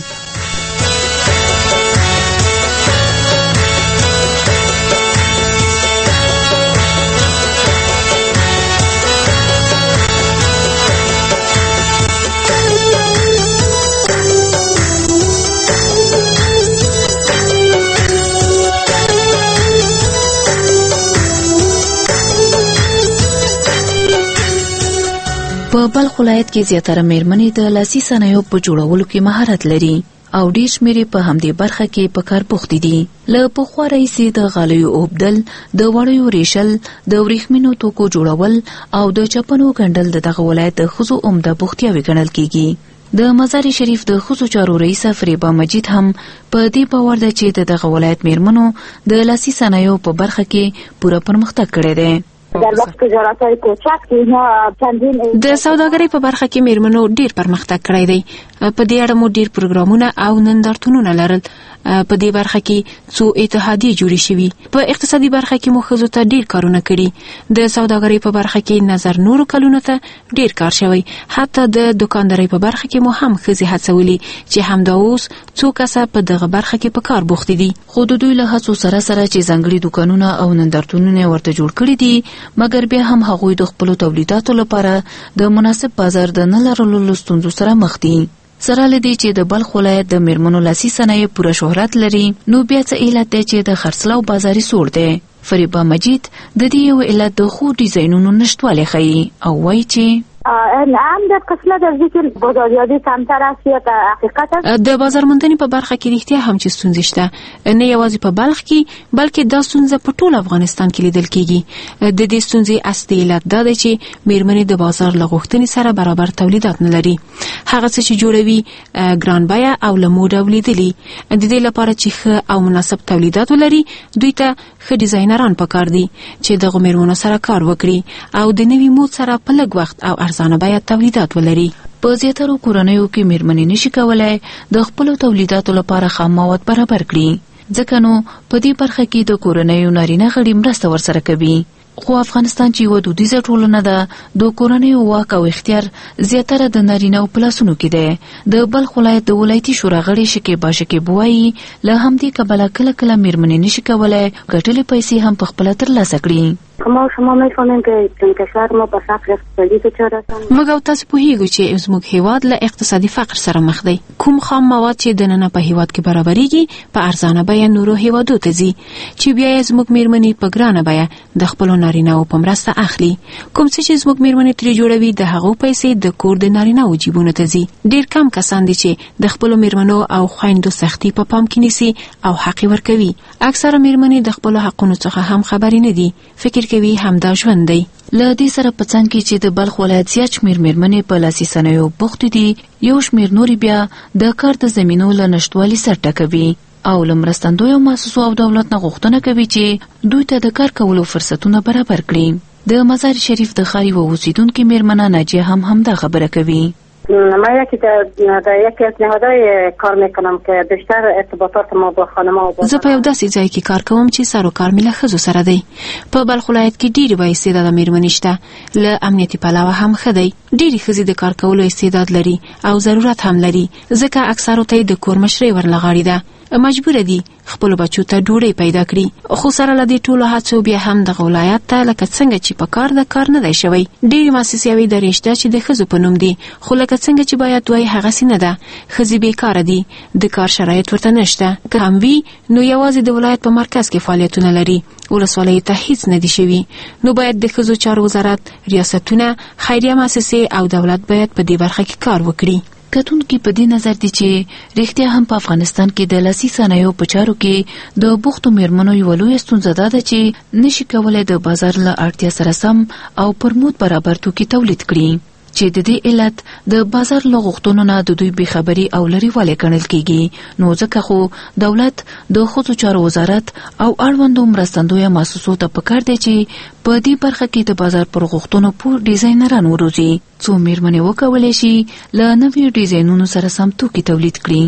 په بلخ ولایت کې زیاتره میرمنې د لاسي صنایعو په جوړولو کې مهارت لري او ډېر شمېرې په همدې برخه کې په کار بوختې دي. له پخوا راهیسې د غالیو اوبدل، د وړیو ریشل، د وریښمینو توکو جوړول او د چپنو ګنډل د دغه ولایت د ښځو عمده بوختیاوې ګڼل کېږي. د مزار شریف د ښځو چارو رئیسه فریبا مجید هم په دې باور ده چې د دغه ولایت میرمنو د لاسي صنایعو په برخه کې پوره پرمختګ کړی دی. در وقت تجارت‌های کوچک اینا چندین د سوداګرۍ په برخه کې میرمنو ډیر پرمختګ کړی دی. په دې اړه مو ډیر پروګرامونه او نندارتونونه لرل. په دې برخه کې څو اتحادیې جوړې شوي. په اقتصادي برخه کې مو ښځو ته ډیر کارونه کړي. د سوداګرۍ په برخه کې نظر نورو کلونو ته ډیر کار شوی. حتی د دکاندارۍ په برخه کې مو هم ښځې هڅولي چې همدا اوس څو کسه په دغه برخه کې په کار بوخت دي. خو د دوی له هڅو سره سره چې ځانګړي دکانونه او نندارتونونه ورته جوړ کړي دي، مګر بیا هم هغوی د خپلو تولیداتو لپاره د مناسب بازار د نه لرلو له ستونزو سره مخ دي. سره له دې چې د بلخ ولایت د میرمنو لاسي صنایع پوره شهرت لري، نو بیا څه علت دی چې د خرڅلاو بازاري سوړ دی؟ فریبا مجید د دې یو علت د ښو ډیزاینونو نشتوالی ښیي او وایي چې هم در قسمت از اینکه بازاریابی کمتر است یا حقیقت است. د بازار موندنې په برخه کې رښتیا هم چې ستونزې شته، نه یوازې په بلخ کې بلکې دا ستونزه په ټول افغانستان کې لیدل کیږي. د دې ستونزې اصلي علت دا دی چې میرمنې د بازار له غوښتنې سره برابر تولیدات نه لري. هغه څه چې جوړوي ګران بیه او له موډ اولیدلي. د دې لپاره چې ښه او مناسب تولیدات ولري، دوی ته ښه ډیزاینران پکار دي چې دغه میرمنو سره کار وکړي او د نوي موډ سره په لږ وخت او ارزانه باید تولیدات ولري. په زیاترو کورنیو کې میرمنې نشي کولای د خپلو تولیداتو لپاره خام مواد برابر کړي، ځکه نو په دې برخه کې د کورنیو نارینه غړي مرسته ورسره کوي. خو افغانستان چې یوه دودیزه ټولنه ده، د کورنیو واک او اختیار زیاتره د نارینه‌و په لاسونو کې دی. د بلخ ولایت د ولایتي شورا غړي شکیبا شکیب وایي له همدې کبله کله کله میرمنې نشي کولای ګټلې پیسې هم په خپله ترلاسه کړي. ما شما میفهمیم که کشور ما به فقر اقتصادی دچار هستند. موږ او تاسو پوهیږو چې زموږ هیواد له اقتصادي فقر سره مخ دی. کوم خام مواد چې دننه په هیواد کې برابرېږي په ارزانه بیه نورو هیوادو ته ځي، چې بیا یې زموږ میرمنې په ګرانه بیه د خپلو نارینه‌و په مرسته اخلي. کوم څه چې زموږ میرمنې ترې جوړوي د هغو پیسې د کور د نارینه‌و جیبونو ته ځي. ډېر کم کسان دي چې د خپلو میرمنو او خویندو سختي په پام کې نیسي او حق ورکوي. اکثره میرمنې د خپلو حقونو څخه هم خبرې نه دي، فکر کوي همدا ژوند دی. له دې سره په څنګ کې چې د بلخ ولایت زیات شمېر میرمنې په لاسي صنایعو بوختې دي، یو شمېر نورې بیا د کار د زمینو له نشتوالي سر ټکوي او له مرستندویو مؤسسو او دولت نه غوښتنه کوي چې دوی ته د کار کولو فرصتونه برابر کړي. د مزار شریف د ښار یوه اوسیدونکې میرمنه ناجیه هم همدا خبره کوي. ما یکی در یکی از نهادهای کار میکنم که بیشتر ارتباطات ما با خانم‌ها زه په یو داسې ځای کې کار کوم چې سر و کار مې له ښځو سره دی. په بلخ ولایت کې ډېرې با استعداده میرمنې شته. له امنیتي پلوه هم ښه دی. ډېرې ښځې د کار کولو استعداد لري او ضرورت هم لري، ځکه اکثرو ته یې د کور مشرۍ ورلغاړې ده. مجبوره دي خپلو بچو ته ډوډۍ پیدا کړي. خو سره له دې ټولو هڅو بیا هم دغه ولایت ته لکه څنګه چې په کار د کار نه دی شوی. ډېرې مؤسسې او ادارې شته چې د ښځو په نوم دي، خو لکه څنګه چې باید وایي هغسې نه ده. ښځې بېکاره دي، د کار شرایط ورته نشته. که هم وي نو یوازې د ولایت په مرکز کې فعالیتونه لري، ولسوالیو ته هیڅ نه دي شوي. نو باید د ښځو چارو وزارت، ریاستونه، خیریه مؤسسې او دولت باید په دې برخه کې کار وکړي. کتونکي په دې نظر دي چې رښتیا هم په افغانستان کې د لاسي صنایعو په چارو کې د بوختو میرمنو یوه لویه ستونزه دا ده چې نشي کولی د بازار له اړتیا سره سم او پر مود برابر توکي تولید کړي، چې د دې علت د بازار له غوښتنو نه د دوی بېخبري او لرېوالی ګڼل کېږي. نو ځکه خو دولت د ښځو چارو وزارت او اړوندو مرستندویه مؤسسو ته پکار دی چې په دې برخه کې د بازار پر غوښتنو پوه ډیزاینران وروزي، څو میرمنې وکولی شي له نویو ډیزاینونو سره سم توکي تولید کړي.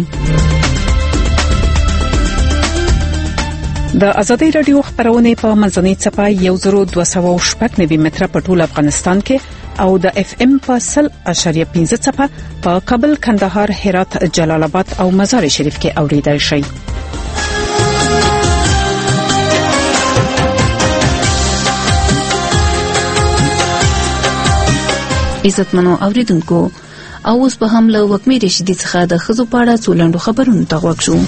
د ازادي رادیو خبرونه په منځنۍ څپه یو زرو دوه سوه شپږ نوي متره په ټول افغانستان کې او د اف ام په سل اشاریه پنځه څپه په کابل، کندهار، هرات، جلال آباد او مزار شریف کې اوریدل شي. عزتمنو اوریدونکو، او اوس په هم له وکمې رشیدي څخه د ښځو په اړه څو لنډو خبرونو ته غوږ شو.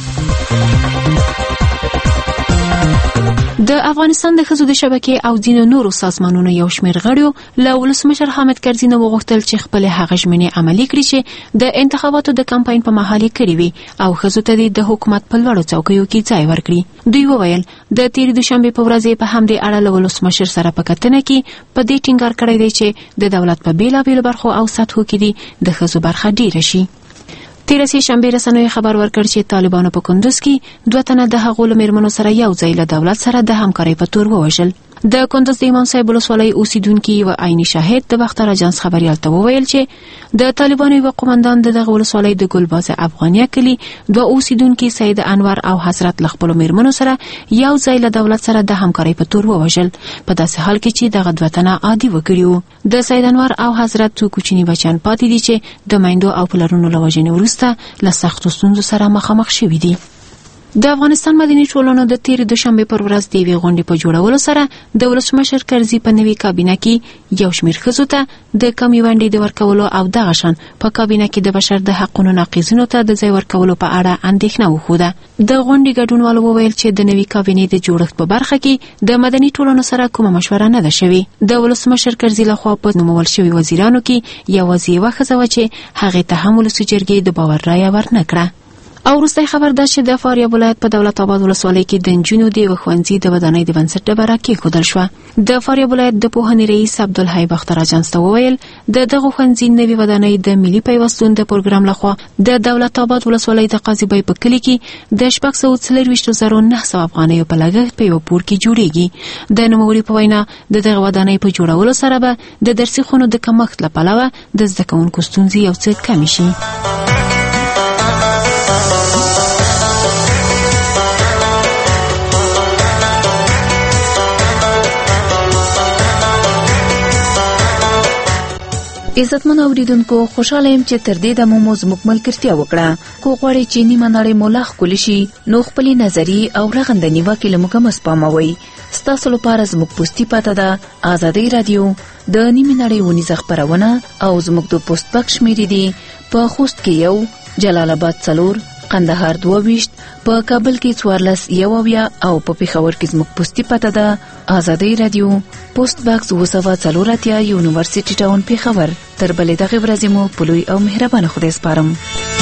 د افغانستان د ښځو د شبکې او ځینو نورو سازمانونو یو شمېر غړیو له ولسمشر حامد کرزي نه وغوښتل چې خپلې هغه ژمنې عملي کړي چې د انتخاباتو د کمپاین په مهال یې کړې وي او ښځو ته د حکومت په لوړو څوکیو کې ځای ورکړي. دوی وویل د تېرې دوشنبې په ورځ په همدې اړه له ولسمشر سره په کتنه کې په دې ټینګار کړی دی چې د دولت په بېلابېلو برخو او سطحو کې دي د ښځو برخه ډېره شي. تېره سې شنبې رسنیو خبر ورکړ چې طالبانو په کندوز کې دوه تنه د هغو له میرمنو سره یو ځای له دولت سره د همکارۍ په تور ووژل. د کندز د امام صاحب ولسوالۍ اوسیدونکو یو عیني شاهد د باختر اجانس خبريال ته وویل چې د طالبانو یو قومندان دغه ولسوالۍ د ګلباز افغانیا کلی دوه اوسیدونکو سید انور او حضرت لخپل میرمنو سره یو ځای له دولت سره د همکارۍ په تور ووژل په داسې حال کې چې دغه دوه تنه عادي وګړي د سید انور او حضرت څو کوچني بچیان پاتې دي چې د میندو او پلرونو له وژنې وروسته له سختو ستونزو سره مخامخ شوي دي. د افغانستان مدني ټولنو د تیر دوشنبه پر ورځ د یوې غونډې په جوړولو سره د ولسمشر کرزي په نوي کابینه کې یو شمېر ښځو ته د کمې ونډې د ورکولو او دغه شان په کابینه کې د بشر د حقونو ناقضینو ته د ځای ورکولو په اړه اندېښنه وښوده. د غونډې ګډونوالو وویل چې د نوي کابینې د جوړښت په برخه کې د مدني ټولنو سره کومه مشوره نه ده شوې. د ولسمشر کرزي لخوا په نومول شوي وزیرانو کې یوازې یوه ښځه وه چې هغې ته هم ولسي جرګې د باور رایه ورنکړه. او وروستی خبر دا چې د فاریاب ولایت په دولت آباد ولسوالۍ کې د نجونو د یوه ښوونځي د ودانۍ د بنسټ ډبره کېښودل شوه. د فاریاب ولایت د پوهنې رئیس عبدالحی باختر اجانس ته وویل د دغه ښوونځي نوې ودانۍ د ملي پیوستون د پروګرام لخوا د دولت آباد ولسوالۍ د قاضیبای په کلي کې د شپږ سوه څلرویشت زره نه سوه افغانیو په لګښت په یوه پور کې جوړیږي. د نوموړي په وینا د دغه ودانۍ په جوړولو سره به د درسي خونو د کمښت له پلوه د زده کوونکو ستونزې یو څه کمې شي. عزتمن اوریدونکو، خوشاله یم چې تر دې دمو مو زموږ ملګرتیا وکړه. کو غواړئ چې نیمه نړۍ مو لا ښکلې شي نو خپلې نظریې او رغنده نیوکې له موږ مه سپاموئ. ستاسو لپاره زموږ پوسټي پته ده ازادۍ رادیو د نیمه نړۍ ونیزه خپرونه او زموږ د پوسټ بکس شمیرې دي په خوست کې یو، جلال آباد څلور، قندهار دوه ویشت، په کابل کې څوارلس یو اویا او په پېښور کې زموږ پوسټي پته ده ازادۍ رادیو پوسټ باکس اوه سوه څلور اتیا یونیورسيټي ټاون پېښور. تر بلې دغې ورځې مو په لوی او مهربانه خدای سپارم.